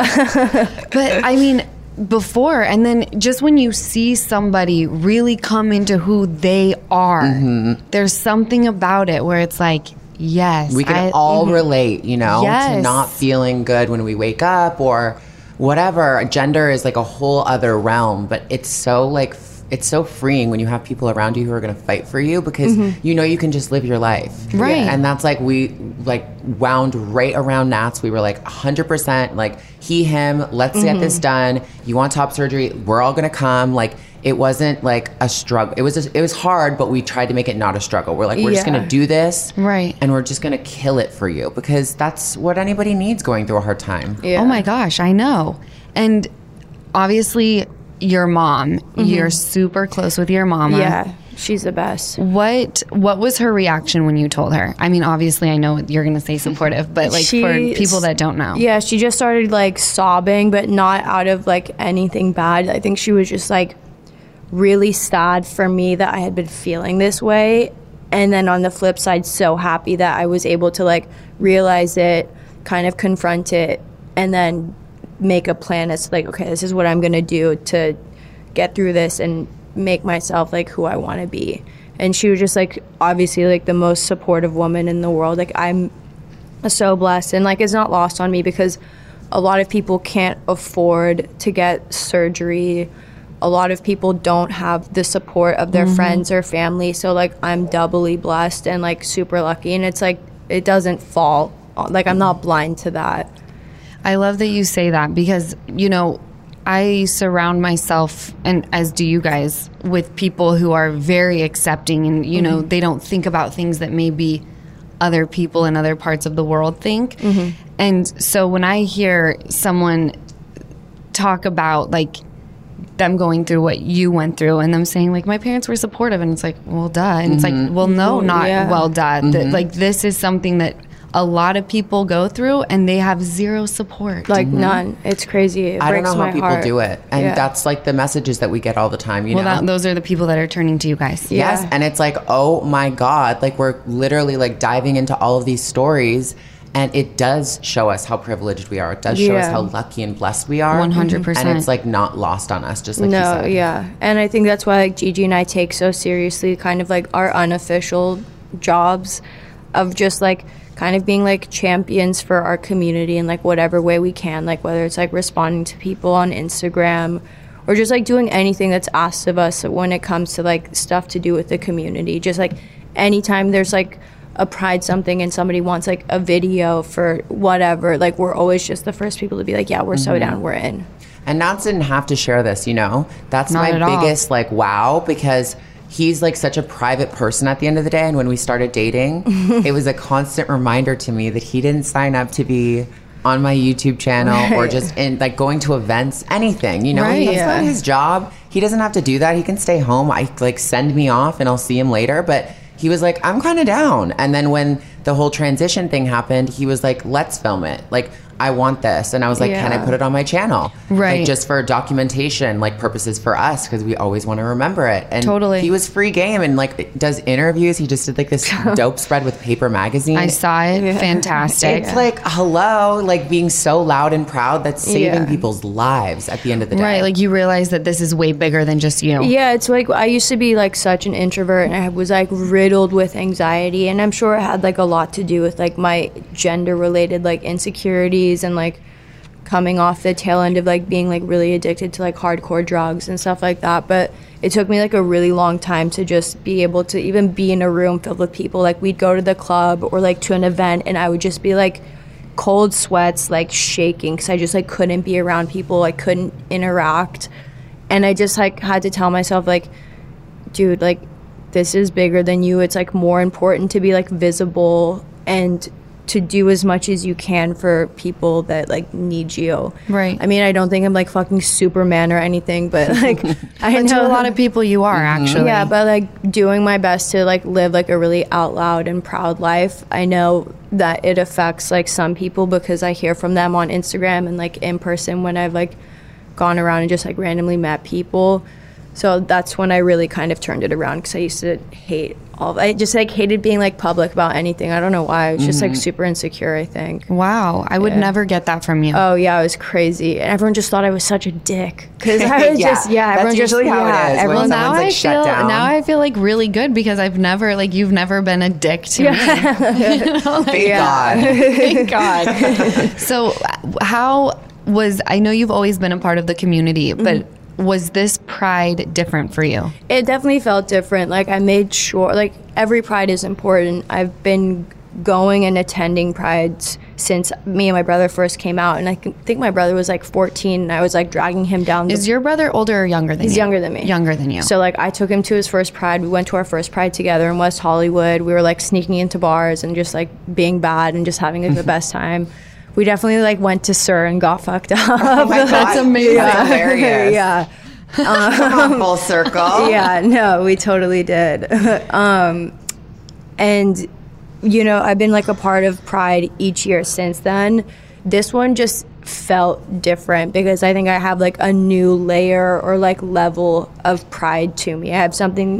but I mean, before, and then just when you see somebody really come into who they are, Mm-hmm. there's something about it where it's like, yes. We can I- all relate, you know, to Yes. not feeling good when we wake up or whatever. Gender is like a whole other realm, but it's so like f- it's so freeing when you have people around you who are going to fight for you, because you know you can just live your life. Right. And that's like we like wound right around Nats. We were like one hundred percent like he, him, let's get this done. You want top surgery? We're all going to come. Like it wasn't like a struggle. It was just, it was hard, but we tried to make it not a struggle. We're like, we're just Yeah. going to do this. Right. And we're just going to kill it for you, because that's what anybody needs going through a hard time. Yeah. Oh my gosh, I know. And obviously, your mom, you're super close with your mama. Yeah, she's the best. What what was her reaction when you told her? I mean, obviously, I know you're going to say supportive, but like for She- people that don't know. Yeah, she just started like sobbing, but not out of like anything bad. I think she was just like really sad for me that I had been feeling this way. And then on the flip side, so happy that I was able to like realize it, kind of confront it, and then make a plan as to like, okay, this is what I'm going to do to get through this and make myself like who I want to be. And she was just like obviously like the most supportive woman in the world. Like I'm so blessed, and like it's not lost on me because a lot of people can't afford to get surgery. A lot of people don't have the support of their friends or family, so like I'm doubly blessed and like super lucky, and it's like it doesn't fall, like I'm not blind to that. I love that you say that, because, you know, I surround myself, and as do you guys, with people who are very accepting, and you know, they don't think about things that maybe other people in other parts of the world think. And so when I hear someone talk about like them going through what you went through and them saying like my parents were supportive, and it's like, well, duh. And it's like, well, no, not Yeah. well, duh. That, like, this is something that a lot of people go through and they have zero support. Like none. It's crazy. It I don't breaks know how my people heart. do it. And Yeah. that's like the messages that we get all the time, you well, know? that, those are the people that are turning to you guys. Yes, Yeah. and it's like, oh my God, like we're literally like diving into all of these stories, and it does show us how privileged we are. It does show us Yeah. how lucky and blessed we are. one hundred percent. And it's like not lost on us, just like you No, said. yeah. And I think that's why like Gigi and I take so seriously kind of like our unofficial jobs of just like kind of being like champions for our community in like whatever way we can, like whether it's like responding to people on Instagram or just like doing anything that's asked of us when it comes to like stuff to do with the community. Just like anytime there's like a pride something and somebody wants like a video for whatever, like we're always just the first people to be like, yeah, we're so down, we're in. And Nats didn't have to share this, you know? That's Not my at all. biggest like wow, because he's like such a private person at the end of the day. And when we started dating, it was a constant reminder to me that he didn't sign up to be on my YouTube channel or just in like going to events, anything, you know? Right. That's Yeah. not his job. He doesn't have to do that. He can stay home. I like send me off and I'll see him later. But he was like, I'm kind of down. And then when the whole transition thing happened, he was like, let's film it. Like, I want this. And I was like, can I Yeah. put it on my channel? Right. Like, just for documentation, like purposes for us, because we always want to remember it. And Totally. he was free game and like does interviews. He just did like this dope spread with Paper Magazine. I saw it. Fantastic. It's like, hello, like being so loud and proud that's saving Yeah. people's lives at the end of the day. Right, like you realize that this is way bigger than just you. Yeah, it's like I used to be like such an introvert and I was like riddled with anxiety, and I'm sure it had like a lot to do with like my gender related like insecurities and like coming off the tail end of like being like really addicted to like hardcore drugs and stuff like that. But it took me like a really long time to just be able to even be in a room filled with people. Like we'd go to the club or like to an event and I would just be like cold sweats, like shaking because I just like couldn't be around people. I couldn't interact. And I just like had to tell myself like, dude, like this is bigger than you. It's like more important to be like visible and to do as much as you can for people that like need you. Right. I mean, I don't think I'm like fucking Superman or anything, but like I But know to a lot of people you are actually. yeah, but like doing my best to like live like a really out loud and proud life. I know that it affects like some people because I hear from them on Instagram and like in person when I've like gone around and just like randomly met people. So that's when I really kind of turned it around because I used to hate all. I just like hated being like public about anything. I don't know why. I was just like super insecure, I think. Wow, I would never get that from you. Oh yeah, it was crazy, and everyone just thought I was such a dick because I was Yeah, just yeah. that's Everyone just usually how it yeah, is when everyone- well, now someone's, like, I shut feel down. now I feel like really good because I've never like you've never been a dick to me. You know, like, Thank God. Thank God. So, how was I know you've always been a part of the community, but was this Pride different for you? It definitely felt different. Like I made sure, like every Pride is important. I've been going and attending Prides since me and my brother first came out, and I can- think my brother was like fourteen, and I was like dragging him down. Is the, your brother older or younger than he's you? younger than me. Younger than you. So like I took him to his first Pride. We went to our first Pride together in West Hollywood. We were like sneaking into bars and just like being bad and just having like the best time. We definitely like went to Sir and got fucked up. Oh my God. That's amazing. That's hilarious. yeah. Full circle. Yeah, no, we totally did. um, and, you know, I've been like a part of Pride each year since then. This one just felt different because I think I have like a new layer or like level of pride to me. I have something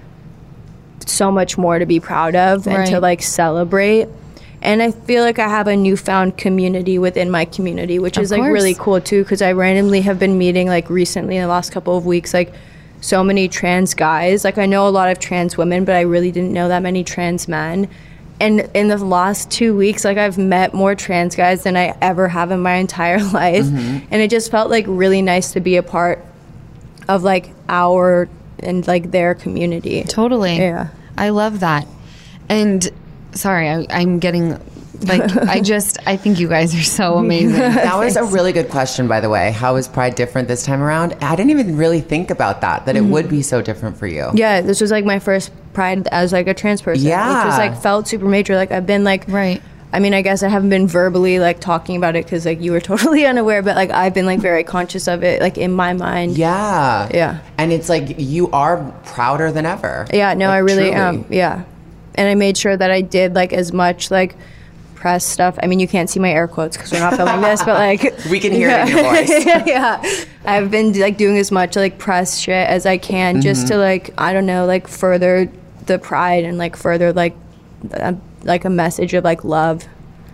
so much more to be proud of and to Right. like celebrate. And I feel like I have a newfound community within my community, which Of is like course. really cool too, because I randomly have been meeting like recently in the last couple of weeks, like so many trans guys. Like I know a lot of trans women, but I really didn't know that many trans men. And in the last two weeks, like I've met more trans guys than I ever have in my entire life. And it just felt like really nice to be a part of like our and like their community. Totally. Yeah. I love that. And sorry, I, I'm getting Like, I just, I think you guys are so amazing. That was a really good question, by the way. How is Pride different this time around? I didn't even really think about that, that it would be so different for you. Yeah, this was like my first Pride as like a trans person. Yeah. Which was like felt super major. Like I've been like, Right. I mean, I guess I haven't been verbally like talking about it because like you were totally unaware, but like I've been like very conscious of it, like in my mind. Yeah. Yeah. And it's like you are prouder than ever. Yeah, no, Like, I really truly. am. Yeah. And I made sure that I did like as much like press stuff. I mean, you can't see my air quotes because we're not filming this, but like We can hear yeah. it in your voice. Yeah. I've been like doing as much like press shit as I can Mm-hmm. just to like, I don't know, like further the pride and like further like uh, like a message of like love.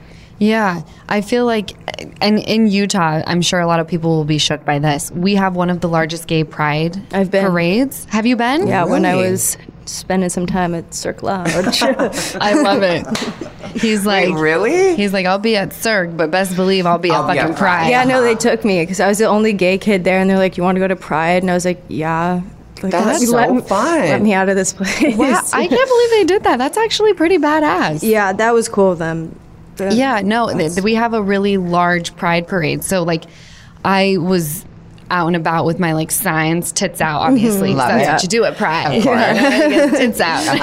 Yeah, I feel like, and in Utah, I'm sure a lot of people will be shook by this. We have one of the largest gay pride I've been. parades. Have you been? Yeah, when I Really? was spending some time at Cirque Lounge. I love it. He's like, Wait, really? He's like, I'll be at Cirque, but best believe I'll be I'll at be at fucking Pride. Pride. Yeah, no, they took me because I was the only gay kid there, and they're like, "You want to go to Pride?" And I was like, "Yeah." Like, That's let, so let me- fun. Let me out of this place. Wow, I can't believe they did that. That's actually pretty badass. Yeah, that was cool of them. The- Yeah, no, th- we have a really large pride parade. So, like, I was out and about with my, like, signs, tits out, obviously. 'cause Love that's it. what you do at Pride. Of course. Tits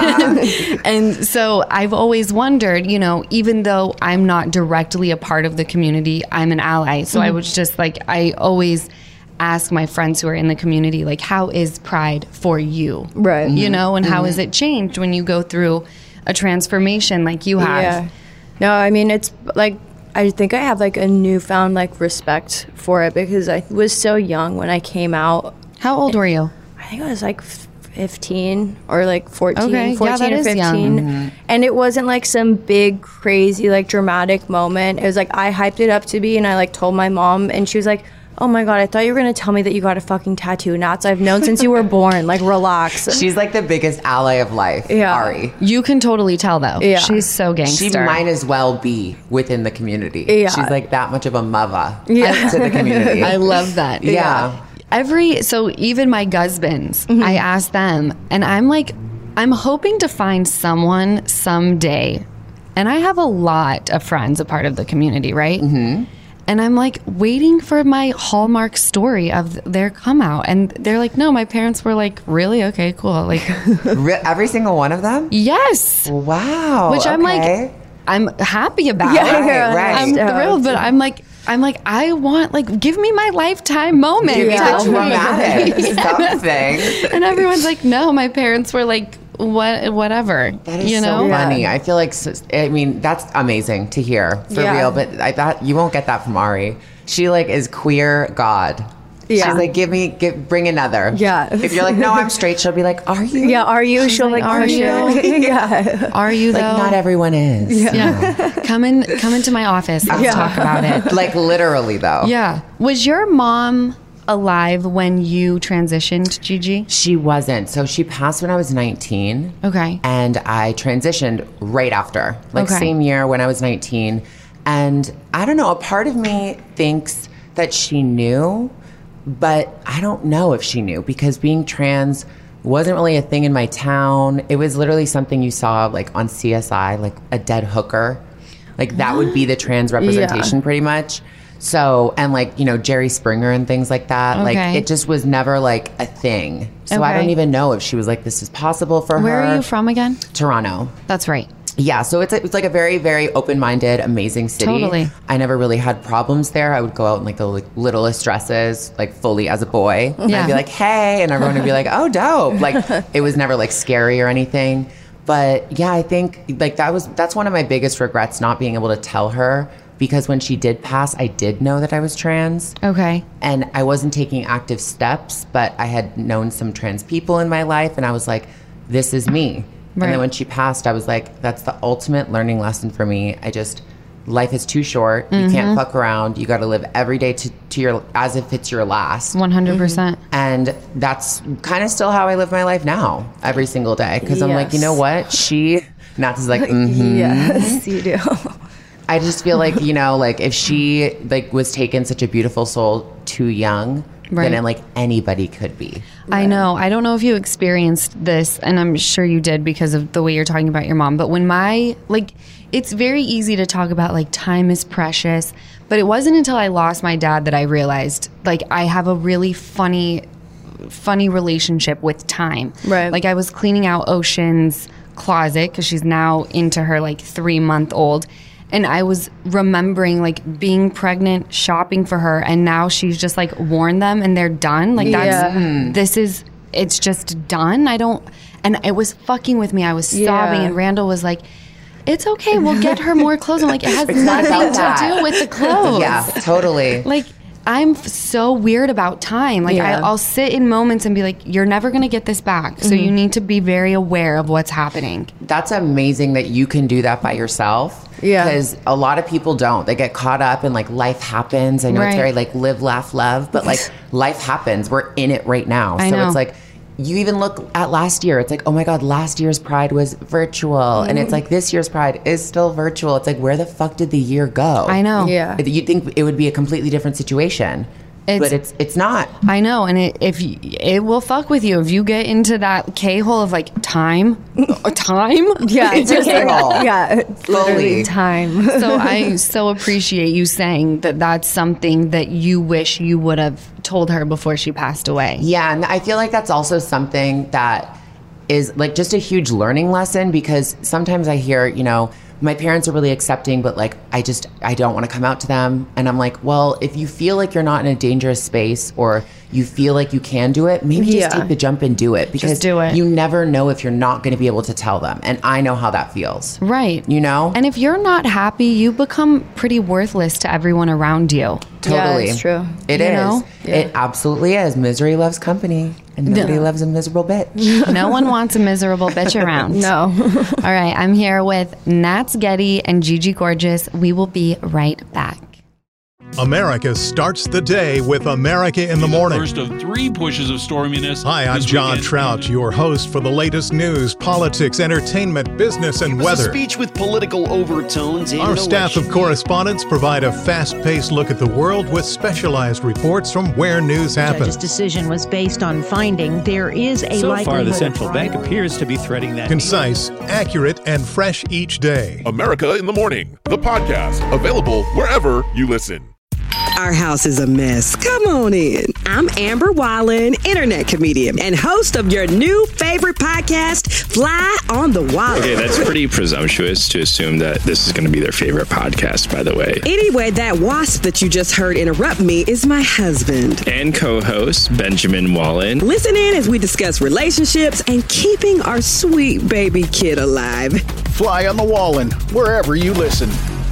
out. And so I've always wondered, you know, even though I'm not directly a part of the community, I'm an ally. So I was just like, I always ask my friends who are in the community, like, how is Pride for you? Right. You know, and how has it changed when you go through a transformation like you have? Yeah. No, I mean, it's like, I think I have like a newfound like respect for it because I was so young when I came out. How old were you? I think I was like fifteen or like fourteen, Okay, yeah, fourteen that or is fifteen. young. And it wasn't like some big, crazy, like dramatic moment. It was like I hyped it up to be, and I like told my mom, and she was like, "Oh my God, I thought you were going to tell me that you got a fucking tattoo. Nats, I've known since you were born. Like, relax." She's like the biggest ally of life, Yeah. Ari. You can totally tell, though. Yeah. She's so gangster. She might as well be within the community. Yeah. She's like that much of a mother Yeah. to the community. I love that. Yeah. Every so even my husbands, Mm-hmm. I ask them, and I'm like, I'm hoping to find someone someday, and I have a lot of friends a part of the community, right? Mm-hmm. And I'm like waiting for my Hallmark story of their come out, and they're like, no, my parents were like, really? Okay, cool. Like, Re- Every single one of them? yes. Wow. Which I'm okay. like, I'm happy about. Yeah, Right, yeah, right. I'm Yeah. thrilled, but I'm like, I'm like, I want, like, give me my lifetime moment. Give me Yeah. the dramatic something. And everyone's like, no, my parents were like, what, whatever. That is you so know? funny. Yeah. I feel like, s- I mean, that's amazing to hear for Yeah. real. But I thought you won't get that from Ari. She like is queer God. Yeah. She's like, give me, give, bring another. Yeah. If you're like, no, I'm straight, she'll be like, are you? Yeah, are you? She'll like, like, "Are push you?" it. Yeah. Are you Like, though? not everyone is. yeah. come in, come into my office. Let's Yeah. talk about it. Like, literally, though. Yeah. Was your mom alive when you transitioned, Gigi? She wasn't. So she passed when I was nineteen. Okay. And I transitioned right after, like Okay. same year when I was nineteen. And I don't know, a part of me thinks that she knew, but I don't know if she knew because being trans wasn't really a thing in my town. It was literally something you saw like on C S I, like a dead hooker. Like that would be the trans representation pretty much. So, and like, you know, Jerry Springer and things like that. Like Okay. it just was never like a thing. So I Okay. don't even know if she was like, this is possible for Where her. are you from again? Toronto. That's right. Yeah, so it's a, it's like a very very open-minded, amazing city. Totally. I never really had problems there. I would go out in like the like, littlest dresses, like fully as a boy. And Yeah. I'd be like, "Hey," and everyone would be like, "Oh, dope!" Like it was never like scary or anything. But yeah, I think like that was that's one of my biggest regrets, not being able to tell her, because when she did pass, I did know that I was trans. Okay. And I wasn't taking active steps, but I had known some trans people in my life, and I was like, this is me. And Right. then when she passed, I was like, that's the ultimate learning lesson for me. I just, life is too short. You can't fuck around. You got to live every day to, to your, as if it's your last. one hundred percent. And that's kind of still how I live my life now, every single day. Because I'm like, you know Yes. what? She, Nats is like, mm-hmm. Yes, you do. I just feel like, you know, like if she like was taken such a beautiful soul too young, Right. than like anybody could be. I know. I don't know if you experienced this, and I'm sure you did because of the way you're talking about your mom. But when my, like, it's very easy to talk about, like, time is precious. But it wasn't until I lost my dad that I realized, like, I have a really funny, funny relationship with time. Right. Like, I was cleaning out Ocean's closet because she's now into her, like, three-month-old. And I was remembering, like, being pregnant, shopping for her, and now she's just, like, worn them and they're done. Like, that's, Yeah. Mm. this is, it's just done. I don't, and it was fucking with me. I was Yeah. sobbing, and Randall was like, it's okay, we'll get her more clothes. I'm like, it has It's not nothing about to that. do with the clothes. Yeah, totally. Like, I'm f- so weird about time. Like, Yeah. I, I'll sit in moments and be like, you're never going to get this back. So you need to be very aware of what's happening. That's amazing that you can do that by yourself. Yeah. Because a lot of people don't. They get caught up in like life happens. I know it's Right. very like live, laugh, love, but like life happens. We're in it right now. I so know. it's like, you even look at last year. It's like, oh my God, last year's Pride was virtual. Mm-hmm. And it's like, this year's Pride is still virtual. It's like, where the fuck did the year go? I know. Yeah. You'd think it would be a completely different situation. It's- but it's it's not. I know, and it, if you, it will fuck with you if you get into that K hole of like time, Uh, time. Yeah, It's a K-hole. Yeah, it's Fully. literally time. So I so appreciate you saying that that's something that you wish you would have told her before she passed away. Yeah, and I feel like that's also something that is like just a huge learning lesson, because sometimes I hear, you know, my parents are really accepting, but like I just I don't want to come out to them. And I'm like, well, if you feel like you're not in a dangerous space or you feel like you can do it, maybe Yeah. just take the jump and do it, because do it. you never know if you're not going to be able to tell them. And I know how that feels. Right. You know? And if you're not happy, you become pretty worthless to everyone around you. Totally. Yeah, it's true. It You is. know? It absolutely is. Misery loves company, and nobody loves a miserable bitch. No one wants a miserable bitch around. No. All right, I'm here with Nats Getty and Gigi Gorgeous. We will be right back. America starts the day with America in the Morning. First of three pushes of storminess. Hi, I'm this John weekend. Trout, your host for the latest news, politics, entertainment, business, and It was a weather. speech with political overtones. And Our an staff of election. correspondents provide a fast-paced look at the world with specialized reports from where news Judge's happens. decision was based on finding there is a So likelihood far, the of central bank bribery. appears to be threading that. Concise, accurate, and fresh each day. America in the Morning, the podcast, available wherever you listen. Our house is a mess. Come on in. I'm Amber Wallen, internet comedian and host of your new favorite podcast, Fly on the Wall. Okay, that's pretty presumptuous to assume that this is going to be their favorite podcast, by the way. Anyway, that wasp that you just heard interrupt me is my husband. And co-host Benjamin Wallen. Listen in as we discuss relationships and keeping our sweet baby kid alive. Fly on the Wallin, wherever you listen.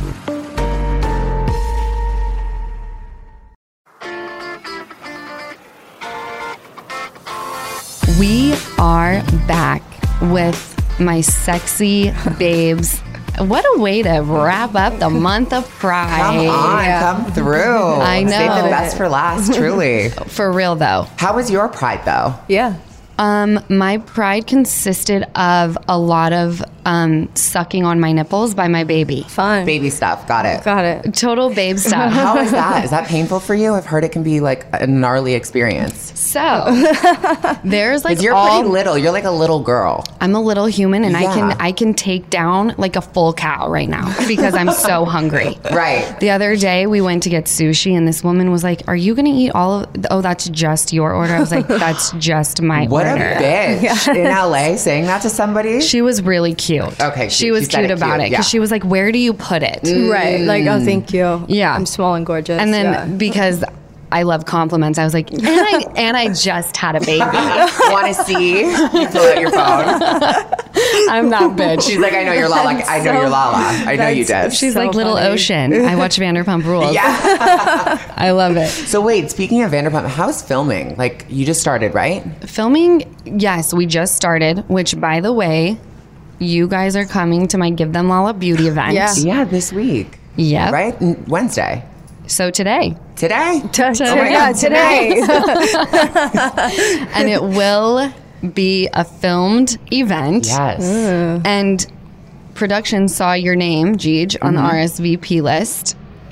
We are back with my sexy babes. What a way to wrap up the month of Pride. Come on, come through. I know. Save the best for last, truly. For real, though. How was your Pride, though? Yeah. Um, my Pride consisted of a lot of um, sucking on my nipples by my baby. Fun. Baby stuff. Got it. Got it. Total babe stuff. How is that? Is that painful for you? I've heard it can be like a gnarly experience. So there's like Because you're all, pretty little. You're like a little girl. I'm a little human, and I Yeah. can I can take down like a full cow right now because I'm so hungry. Right. The other day we went to get sushi, and this woman was like, "Are you going to eat all of? Oh, that's just your order." I was like, "That's just my What order." a bitch in L A saying that to somebody. She was really cute. Okay, she cute. was She said cute it about cute, it because yeah. she was like, "Where do you put it?" Right. Like, oh, thank you. Yeah. I'm small and gorgeous. And then yeah. because I love compliments, I was like, and I and I just had a baby. Want to see? You pull out your phone. I'm that bitch. She's like, I know you're Lala. I know so- you're Lala. I know you did. She's so like Little funny. Ocean. I watch Vanderpump Rules. Yeah. I love it. So wait, speaking of Vanderpump, how's filming? Like, you just started, right? Filming, yes, we just started, which by the way, you guys are coming to my Give Them Lala beauty event. Yeah. Yeah, this week. Yep. Right? N- Wednesday. So today. Today? T- Oh my yeah, God, today. And it will be a filmed event. Yes. And production saw your name, Jeej, on the R S V P list.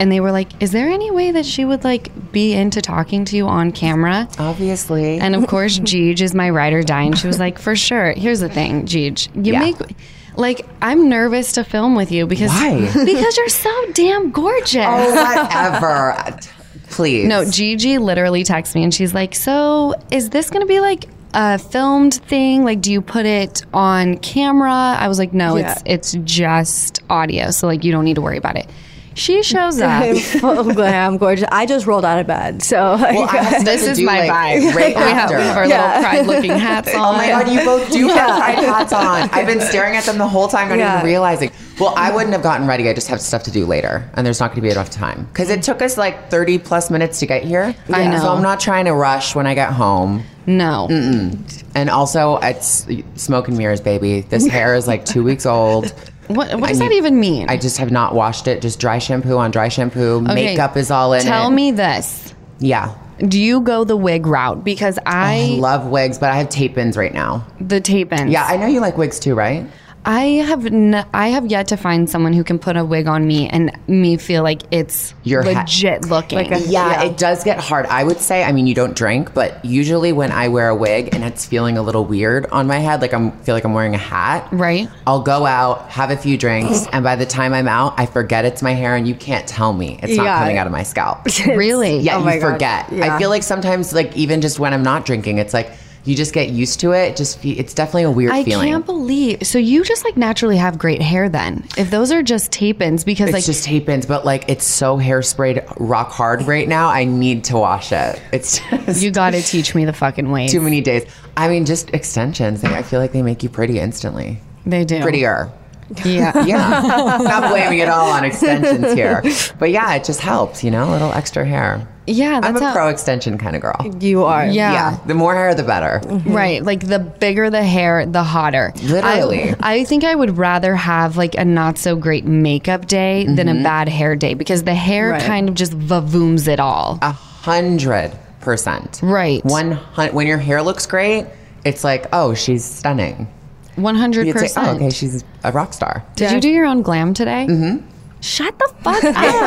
and they were like, is there any way that she would like be into talking to you on camera? Obviously. And of course, Gigi is my ride or die. And she was like, for sure. Here's the thing, Gigi. You Yeah. make, like, I'm nervous to film with you because, Why? because you're so damn gorgeous. Oh, whatever. Please. No, Gigi literally texts me and she's like, so is this going to be like a filmed thing? Like, do you put it on camera? I was like, no, Yeah. it's it's just audio. So like, you don't need to worry about it. She shows up. I'm full glam, gorgeous. I just rolled out of bed, so like, Well, I have stuff This to is do, my like, vibe. right we, have, we have our after. Yeah. little pride-looking hats on. Oh my God, you both do have pride hats on. I've been staring at them the whole time, not Yeah. even realizing. Well, I wouldn't have gotten ready. I just have stuff to do later, and there's not going to be enough time because it took us like thirty plus minutes to get here. I know. So I'm not trying to rush when I get home. No. Mm-mm. And also, it's smoke and mirrors, baby. This hair is like two weeks old. What, what I does that need- even mean? I just have not washed it. Just dry shampoo on dry shampoo. Okay, Makeup is all in Tell it. me this. Yeah. Do you go the wig route? Because I, I love wigs, but I have tape-ins right now. the tape-ins. Yeah, I know you like wigs too, right? I have n- I have yet to find someone who can put a wig on me and me feel like it's Your ha- legit looking. Like a- Yeah, Yeah. it does get hard. I would say, I mean, you don't drink, but usually when I wear a wig and it's feeling a little weird on my head, like I feel like I'm wearing a hat, Right. I'll go out, have a few drinks, and by the time I'm out, I forget it's my hair and you can't tell me it's not Yeah. coming out of my scalp. Really? Yeah, Oh my you God. forget. Yeah. I feel like sometimes, like even just when I'm not drinking, it's like you just get used to it. Just fe- it's definitely a weird I feeling. can't believe. So you just like naturally have great hair then. If those are just tape-ins because It's like just tape-ins, but like it's so hairsprayed rock hard right now. I need to wash it. It's just you got to teach me the fucking ways. too many days. I mean, just extensions. They, I feel like they make you pretty instantly. They do. Prettier. Yeah. Yeah. Not blaming it all on extensions here. But yeah, it just helps, you know, a little extra hair. Yeah, I'm that's a how- pro extension kind of girl. you are. Yeah. Yeah. The more hair, the better. Right. Like the bigger the hair, the hotter. Literally. I, I think I would rather have like a not so great makeup day than Mm-hmm. a bad hair day because the hair Right. kind of just vavooms it all. A hundred percent. Right. One hun- when your hair looks great, it's like, oh, she's stunning. one hundred You'd say, percent. oh, okay, she's a rock star. Did you do your own glam today? Mm-hmm. Shut the fuck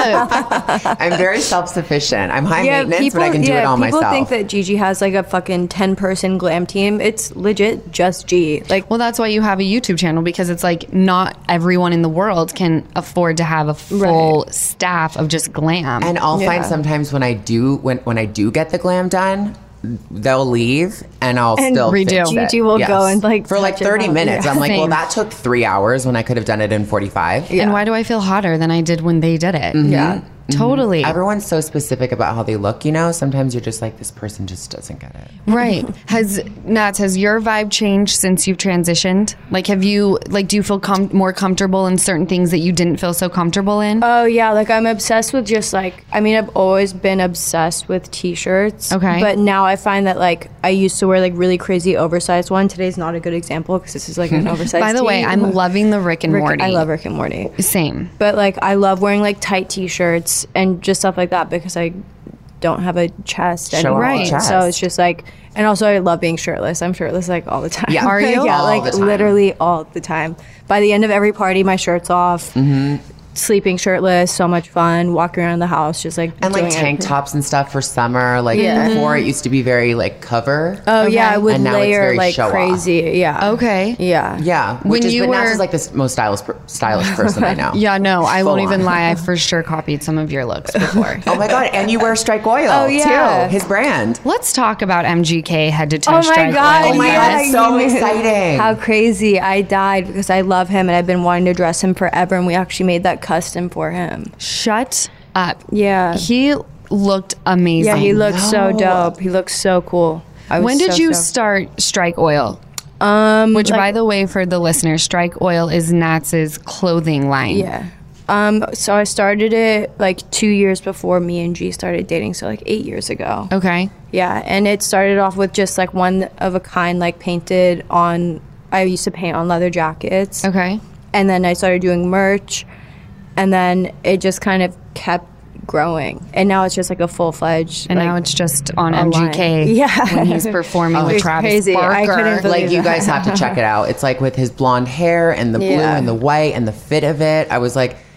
up. I'm very self-sufficient. I'm high Yeah, maintenance, people, but I can do yeah, it all people myself. think that Gigi has like a fucking ten person glam team. It's legit just G. Like, Well, that's why you have a YouTube channel because it's like not everyone in the world can afford to have a full Right. staff of just glam. And I'll Yeah. find sometimes when I do when when I do get the glam done, they'll leave and I'll And still redo. fix it. Gigi will go and, like, for like touch it thirty up. minutes. Yeah. I'm like, well, Same. that took three hours when I could have done it in forty-five. And why do I feel hotter than I did when they did it? yeah. Totally. Everyone's so specific about how they look, you know. Sometimes you're just like, this person just doesn't get it. Right. Has Nats, has your vibe changed since you've transitioned? Like, have you, like, do you feel com- more comfortable in certain things that you didn't feel so comfortable in? Oh yeah, like I'm obsessed with just like I mean I've always been obsessed with t-shirts. Okay. But now I find that like I used to wear like really crazy oversized one. Today's not a good example because this is like an oversized. By the tee. way, I'm loving the Rick and Rick- Morty. I love Rick and Morty. Same. But like I love wearing like tight t-shirts and just stuff like that because I don't have a chest Show anymore. off the chest. So it's just like, and also I love being shirtless. I'm shirtless like all the time. Yeah. Are you? yeah, All like the time. literally all the time. By the end of every party, my shirt's off. Mm-hmm. Sleeping shirtless, so much fun. Walking around the house, just like And like doing tank everything. tops and stuff for summer. Like Yeah. before, it used to be very like cover. Oh yeah, I would And now it's layer very like show off. crazy. Yeah. Okay. Yeah. Yeah, When which is, you but Nats were- is like the most stylish, per- stylish person I know. Yeah, no, I won't Full even on. lie. I for sure copied some of your looks before. Oh my god! And you wear Strike Oil Oh, yeah. too, his brand. Let's talk about M G K head to toe Oh my strike god! oil. Oh my yeah, God, it's so you knew- exciting. How crazy! I died because I love him and I've been wanting to dress him forever, and we actually made that custom for him. Shut up. Yeah. He looked amazing. Yeah, he looks so know. dope. He looks so cool. I was When did so you stoked. start Strike Oil? Um, Which, like- by the way, for the listeners, Strike Oil is Nats's clothing line. Yeah. Um, so I started it like two years before me and G started dating, so like eight years ago. Okay. Yeah, and it started off with just like one of a kind, like painted on. I used to paint on leather jackets. Okay. And then I started doing merch, and then it just kind of kept growing, and now it's just like a full fledged. And like, now it's just on a M G K. line. Yeah. When he's performing Oh, with it's Travis crazy. I Barker. couldn't believe Like you guys have to check it out. It's like with his blonde hair and the blue Yeah. and the white and the fit of it. I was like,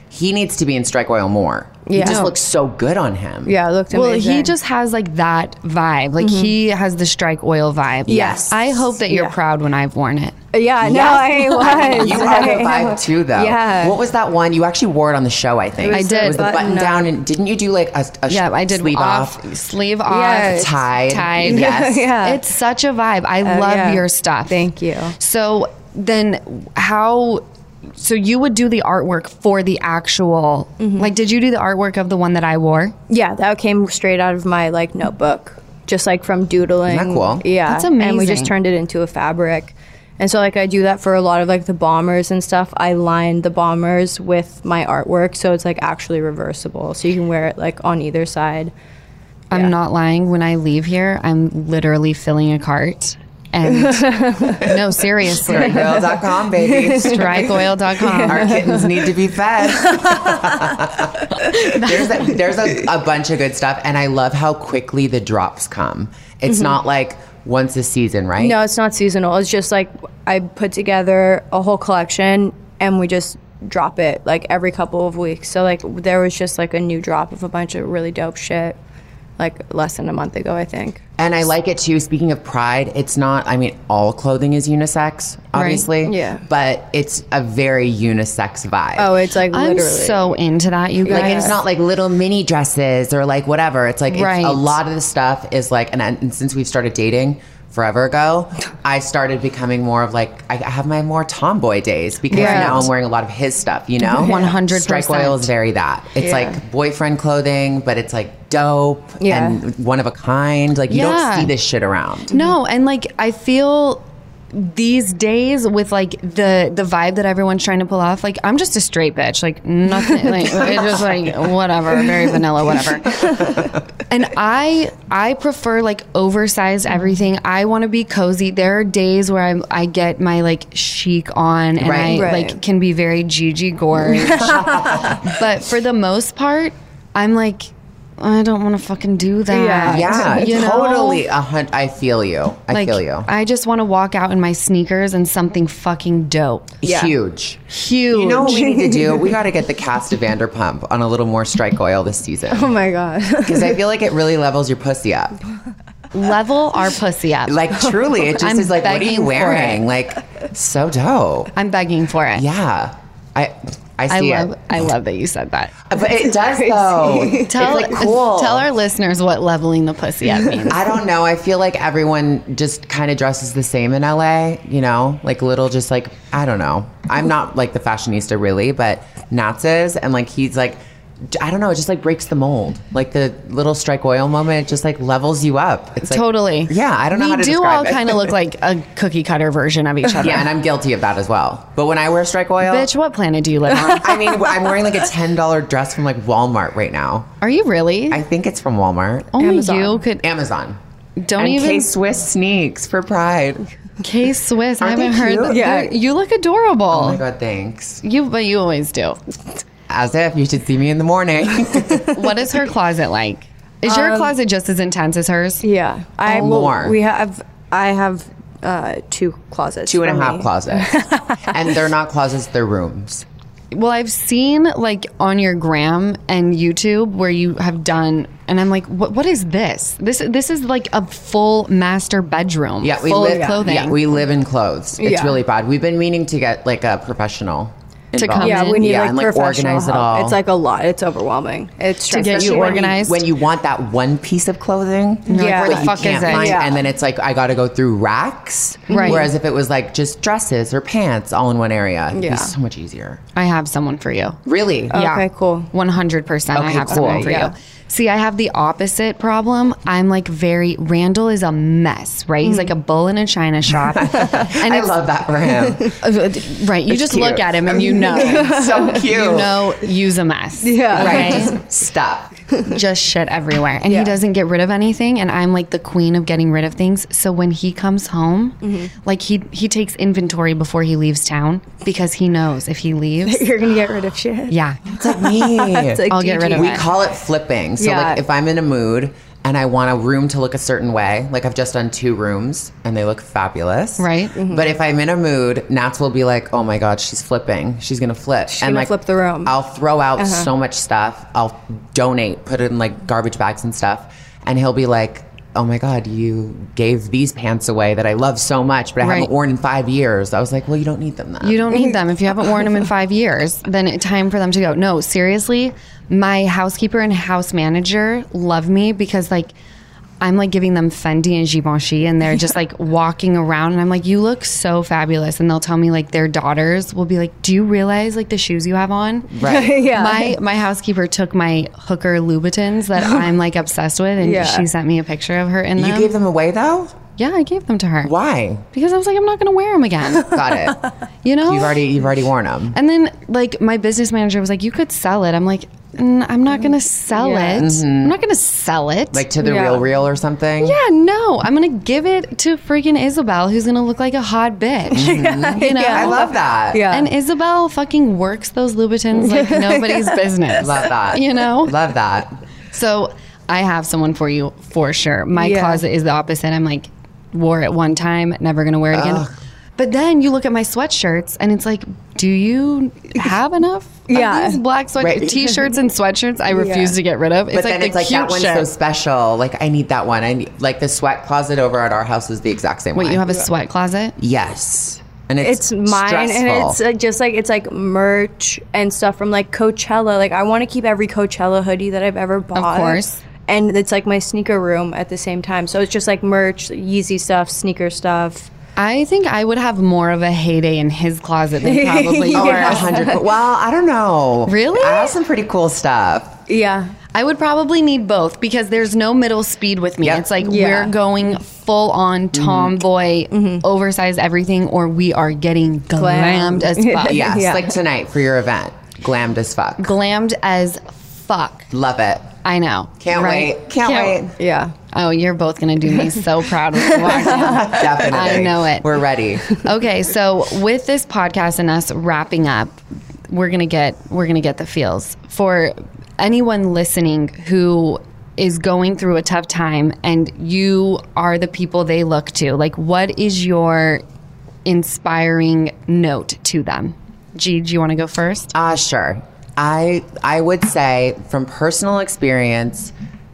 he needs to be in Strike Oil more. Yeah. He just looks so good on him. Yeah, it looked Well, amazing. he just has like that vibe. Like Mm-hmm. he has the Strike Oil vibe. Yes. I hope that you're Yeah. proud when I've worn it. Yeah, no, Yes. I was. You had a I- vibe too, though. Yeah. What was that one? You actually wore it on the show, I think. It was I did. It was the button button down, up. and didn't you do like a, a Yeah, I did sleeve off, off, sleeve off, Yeah. tied? tied. Yes. Yeah. It's such a vibe. I Uh, love yeah. your stuff. Thank you. So then, how? So you would do the artwork for the actual? Mm-hmm. Like, did you do the artwork of the one that I wore? Yeah, that came straight out of my like notebook, just like from doodling. Isn't that cool? Yeah, That's And we amazing. just turned it into a fabric. And so like I do that for a lot of like the bombers and stuff. I line the bombers with my artwork, so it's like actually reversible, so you can wear it like on either side. I'm Yeah. not lying. When I leave here, I'm literally filling a cart. And no, seriously. Strike oil dot com, baby. strike oil dot com. Our kittens need to be fed. there's a, there's a, a bunch of good stuff, and I love how quickly the drops come. It's not like once a season, right? No, it's not seasonal. It's just like I put together a whole collection and we just drop it like every couple of weeks. So like there was just like a new drop of a bunch of really dope shit like less than a month ago, I think. And I like it too. Speaking of pride, it's not, I mean, all clothing is unisex, obviously. Yeah. But it's a very unisex vibe. Oh, it's like I'm literally. so into that, you guys. Like, it's not like little mini dresses or like whatever. It's like it's, Right. a lot of the stuff is like, and, and since we've started dating forever ago, I started becoming more of like, I have my more tomboy days because Yeah. now I'm wearing a lot of his stuff, you know? one hundred percent. Strike Oil is very that. It's Yeah. like boyfriend clothing, but it's like dope Yeah. and one of a kind. Like, you Yeah. don't see this shit around. No, and like I feel these days with like the the vibe that everyone's trying to pull off, like I'm just a straight bitch, like nothing, like it's just like whatever, very vanilla, whatever. And I I prefer like oversized everything. I want to be cozy. There are days where I I get my like chic on and Right. I Right. like can be very Gigi Gorge, but for the most part, I'm like I don't want to fucking do that. Yeah, You know? totally. A hun- I feel you. I Like, feel you. I just want to walk out in my sneakers and something fucking dope. Yeah. Huge. Huge. You know what we need to do? We got to get the cast of Vanderpump on a little more Strike Oil this season. Oh my God. Because I feel like it really levels your pussy up. Level our pussy up. Like, truly, it just I'm is like, what are begging you for wearing? it. Like, so dope. I'm begging for it. Yeah. I I I see love it. I love that you said that. But it does, though. Tell it's like cool. tell our listeners what leveling the pussy up means. I don't know. I feel like everyone just kind of dresses the same in L A, you know? Like little just like, I don't know. I'm not like the fashionista really, but Nats is. And like he's like, I don't know, it just like breaks the mold. Like the little Strike Oil moment, it just like levels you up. It's like, Totally. Yeah, I don't know we how to do describe all it. kind of look like a cookie cutter version of each other. Yeah, and I'm guilty of that as well. But when I wear Strike Oil, Bitch, what planet do you live on? I mean, I'm wearing like a ten dollars dress from like Walmart right now. Are you really? I think it's from Walmart. Only Amazon. you could. Amazon. Don't and even. K-Swiss sneaks for Pride. K Swiss. I Aren't haven't they heard. cute? That. Yeah. You're- You look adorable. Oh my God, thanks. You, but you always do. As if you should see me in the morning. What is her closet like? Is your Um, closet just as intense as hers? Yeah. I Oh, well, more. We have. I have uh, two closets. Two and a for half me. closets. And they're not closets, they're rooms. Well, I've seen like on your gram and YouTube where you have done, and I'm like, what? What is this? This this is like a full master bedroom. Yeah, we full live. of clothing. Yeah, we live in clothes. It's Yeah. really bad. We've been meaning to get like a professional To involved. come Yeah, in. we need Yeah, like and, like, professional organize it help. all. It's like a lot. It's overwhelming. It's To get you stressful. When organized. When you want that one piece of clothing, You're like, Yeah. where that the you fuck can't is it? find, Yeah. and then it's like I got to go through racks. Right. Whereas if it was like just dresses or pants all in one area, it'd Yeah. be so much easier. I have someone for you. Really? Okay, cool. one hundred percent I Okay, have cool. someone for Yeah. you. See, I have the opposite problem. I'm like very, Randall is a mess, right? He's like a bull in a china shop. And I it's- love that for him. Right. You It's just cute. look at him and you know. So cute. You know, use a mess. Yeah. Right? Just stop. Just shit everywhere. And Yeah. he doesn't get rid of anything. And I'm like the queen of getting rid of things. So when he comes home, like he, he takes inventory before he leaves town because he knows if he leaves, You're gonna get rid of shit. yeah, It's like me. It's like I'll get rid of we it. call it flipping. So Yeah. like if I'm in a mood and I want a room to look a certain way. Like I've just done two rooms and they look fabulous. Right. Mm-hmm. But if I'm in a mood, Nats will be like, oh my God, she's flipping. She's going to flip. She's and gonna like, flip the room. I'll throw out Uh-huh. so much stuff. I'll donate, put it in like garbage bags and stuff. And he'll be like, oh my God, you gave these pants away that I love so much, but I Right. haven't worn in five years. I was like, well, you don't need them then. You don't need them. If you haven't worn them in five years, then it's time for them to go. No, seriously, my housekeeper and house manager love me because like I'm like giving them Fendi and Givenchy and they're just like walking around and I'm like, you look so fabulous. And they'll tell me like their daughters will be like, do you realize like the shoes you have on? Right. Yeah. My my housekeeper took my Hooker Louboutins that I'm like obsessed with and Yeah. she sent me a picture of her in You them. gave them away though? Yeah, I gave them to her. Why? Because I was like, I'm not going to wear them again. Got it. You know? You've already you've already worn them. And then, like, my business manager was like, you could sell it. I'm like, mm, I'm not going to sell Yeah. it. Mm-hmm. I'm not going to sell it. Like to the Yeah. Real Real or something? yeah, no. I'm going to give it to freaking Isabel, who's going to look like a hot bitch. You know? I love that. Yeah. And Isabel fucking works those Louboutins like nobody's business. Love that. You know? Love that. So I have someone for you for sure. My Yeah. closet is the opposite. I'm like, wore it one time, never gonna wear it again. Ugh. But then you look at my sweatshirts and it's like, do you have enough of Yeah. these black sweat Right. t-shirts and sweatshirts I refuse Yeah. to get rid of? It's But like then the it's like cute that one's shit. so special. Like I need that one. I need like the sweat closet over at our house is the exact same Wait, way. you have a sweat closet? Yes. And it's, It's mine, stressful. and it's uh, just like it's like merch and stuff from like Coachella. Like I want to keep every Coachella hoodie that I've ever bought. course. And it's like my sneaker room at the same time. So it's just like merch, Yeezy stuff, sneaker stuff. I think I would have more of a heyday in his closet than probably Oh, yours. a hundred. Well, I don't know. Really? I have some pretty cool stuff. Yeah. I would probably need both because there's no middle speed with me. Yep. It's like Yeah. we're going full on tomboy, oversized everything, or we are getting glammed as fuck. Yes, Yeah. like tonight for your event. Glammed as fuck. Glammed as fuck. Love it. I know. Can't right? wait. Can't, wait. Yeah. Oh, you're both going to do me so proud when you walk in. Definitely. I know it. We're ready. Okay, so with this podcast and us wrapping up, we're gonna get we're gonna get the feels for anyone listening who is going through a tough time, and you are the people they look to. Like, what is your inspiring note to them? G, do you want to go first? Uh, sure. I I would say from personal experience,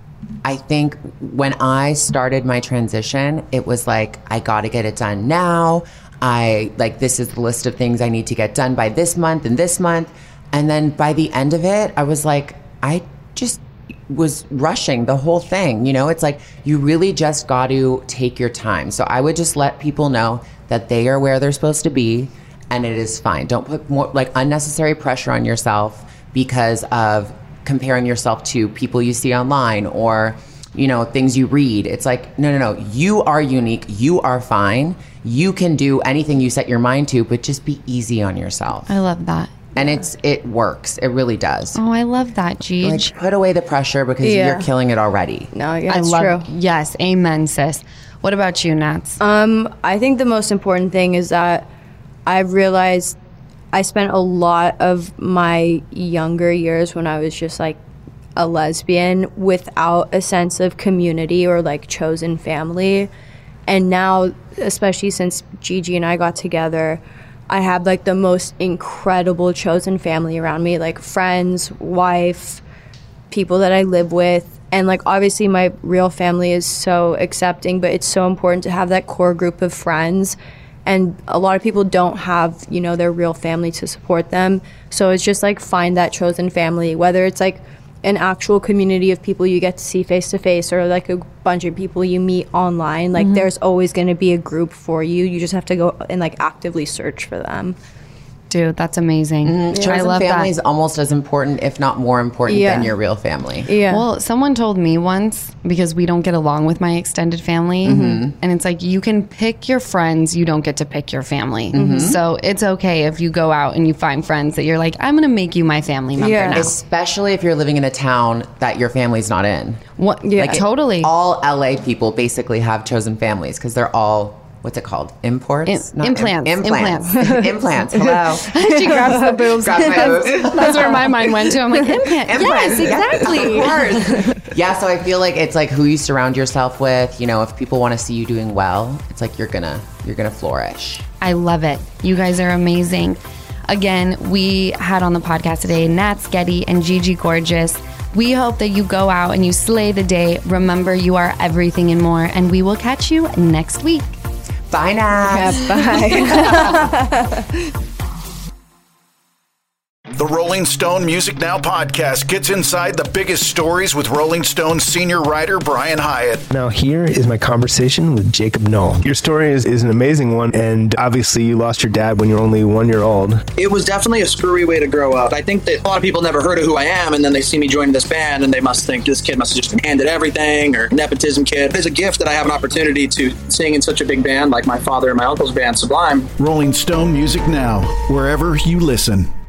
I think when I started my transition, it was like, I got to get it done now. I like, this is the list of things I need to get done by this month and this month. And then by the end of it, I was like, I just was rushing the whole thing. You know, it's like, you really just got to take your time. So I would just let people know that they are where they're supposed to be and it is fine. Don't put more like unnecessary pressure on yourself because of comparing yourself to people you see online or, you know, things you read. It's like, no, no, no, you are unique. You are fine. You can do anything you set your mind to, but just be easy on yourself. I love that. And it's it works. It really does. Oh, I love that, G. Like, put away the pressure because Yeah. you're killing it already. No, yeah, I it's love. true. Yes, amen, sis. What about you, Nats? Um, I think the most important thing is that I've realized I spent a lot of my younger years when I was just like a lesbian without a sense of community or like chosen family. And now, especially since Gigi and I got together, I have like the most incredible chosen family around me, like friends, wife, people that I live with. And like obviously my real family is so accepting, but it's so important to have that core group of friends. And a lot of people don't have, you know, their real family to support them. So it's just like find that chosen family, whether it's like an actual community of people you get to see face to face or like a bunch of people you meet online. Like there's always going to be a group for you. You just have to go and like actively search for them. Dude, that's amazing. I Chosen love family that. is almost as important, if not more important, Yeah. than your real family. Yeah. Well, someone told me once, because we don't get along with my extended family, and it's like, you can pick your friends, you don't get to pick your family. So it's okay if you go out and you find friends that you're like, I'm going to make you my family member Yeah. now. Especially if you're living in a town that your family's not in. What, Yeah. like, totally. All L A people basically have chosen families because they're all what's it called? Imports? In, implants. Im- implants. Implants. Implants. Hello. She grabs the boobs. Grabs my that's, boobs. that's where my mind went to. I'm like, implant. Implants. Yes, exactly. Yes, of course. Yeah, so I feel like it's like who you surround yourself with. You know, if people want to see you doing well, it's like you're gonna you're gonna flourish. I love it. You guys are amazing. Again, we had on the podcast today Nat Sketty and Gigi Gorgeous. We hope that you go out and you slay the day. Remember, you are everything and more. And we will catch you next week. Bye, Nat. Yeah, bye. The Rolling Stone Music Now podcast gets inside the biggest stories with Rolling Stone senior writer Brian Hyatt. Now here is my conversation with Jacob Knoll. Your story is, is an amazing one, and obviously you lost your dad when you were only one year old. It was definitely a screwy way to grow up. I think that a lot of people never heard of who I am, and then they see me joining this band, and they must think this kid must have just been handed everything, or nepotism kid. It's a gift that I have an opportunity to sing in such a big band like my father and my uncle's band, Sublime. Rolling Stone Music Now, wherever you listen.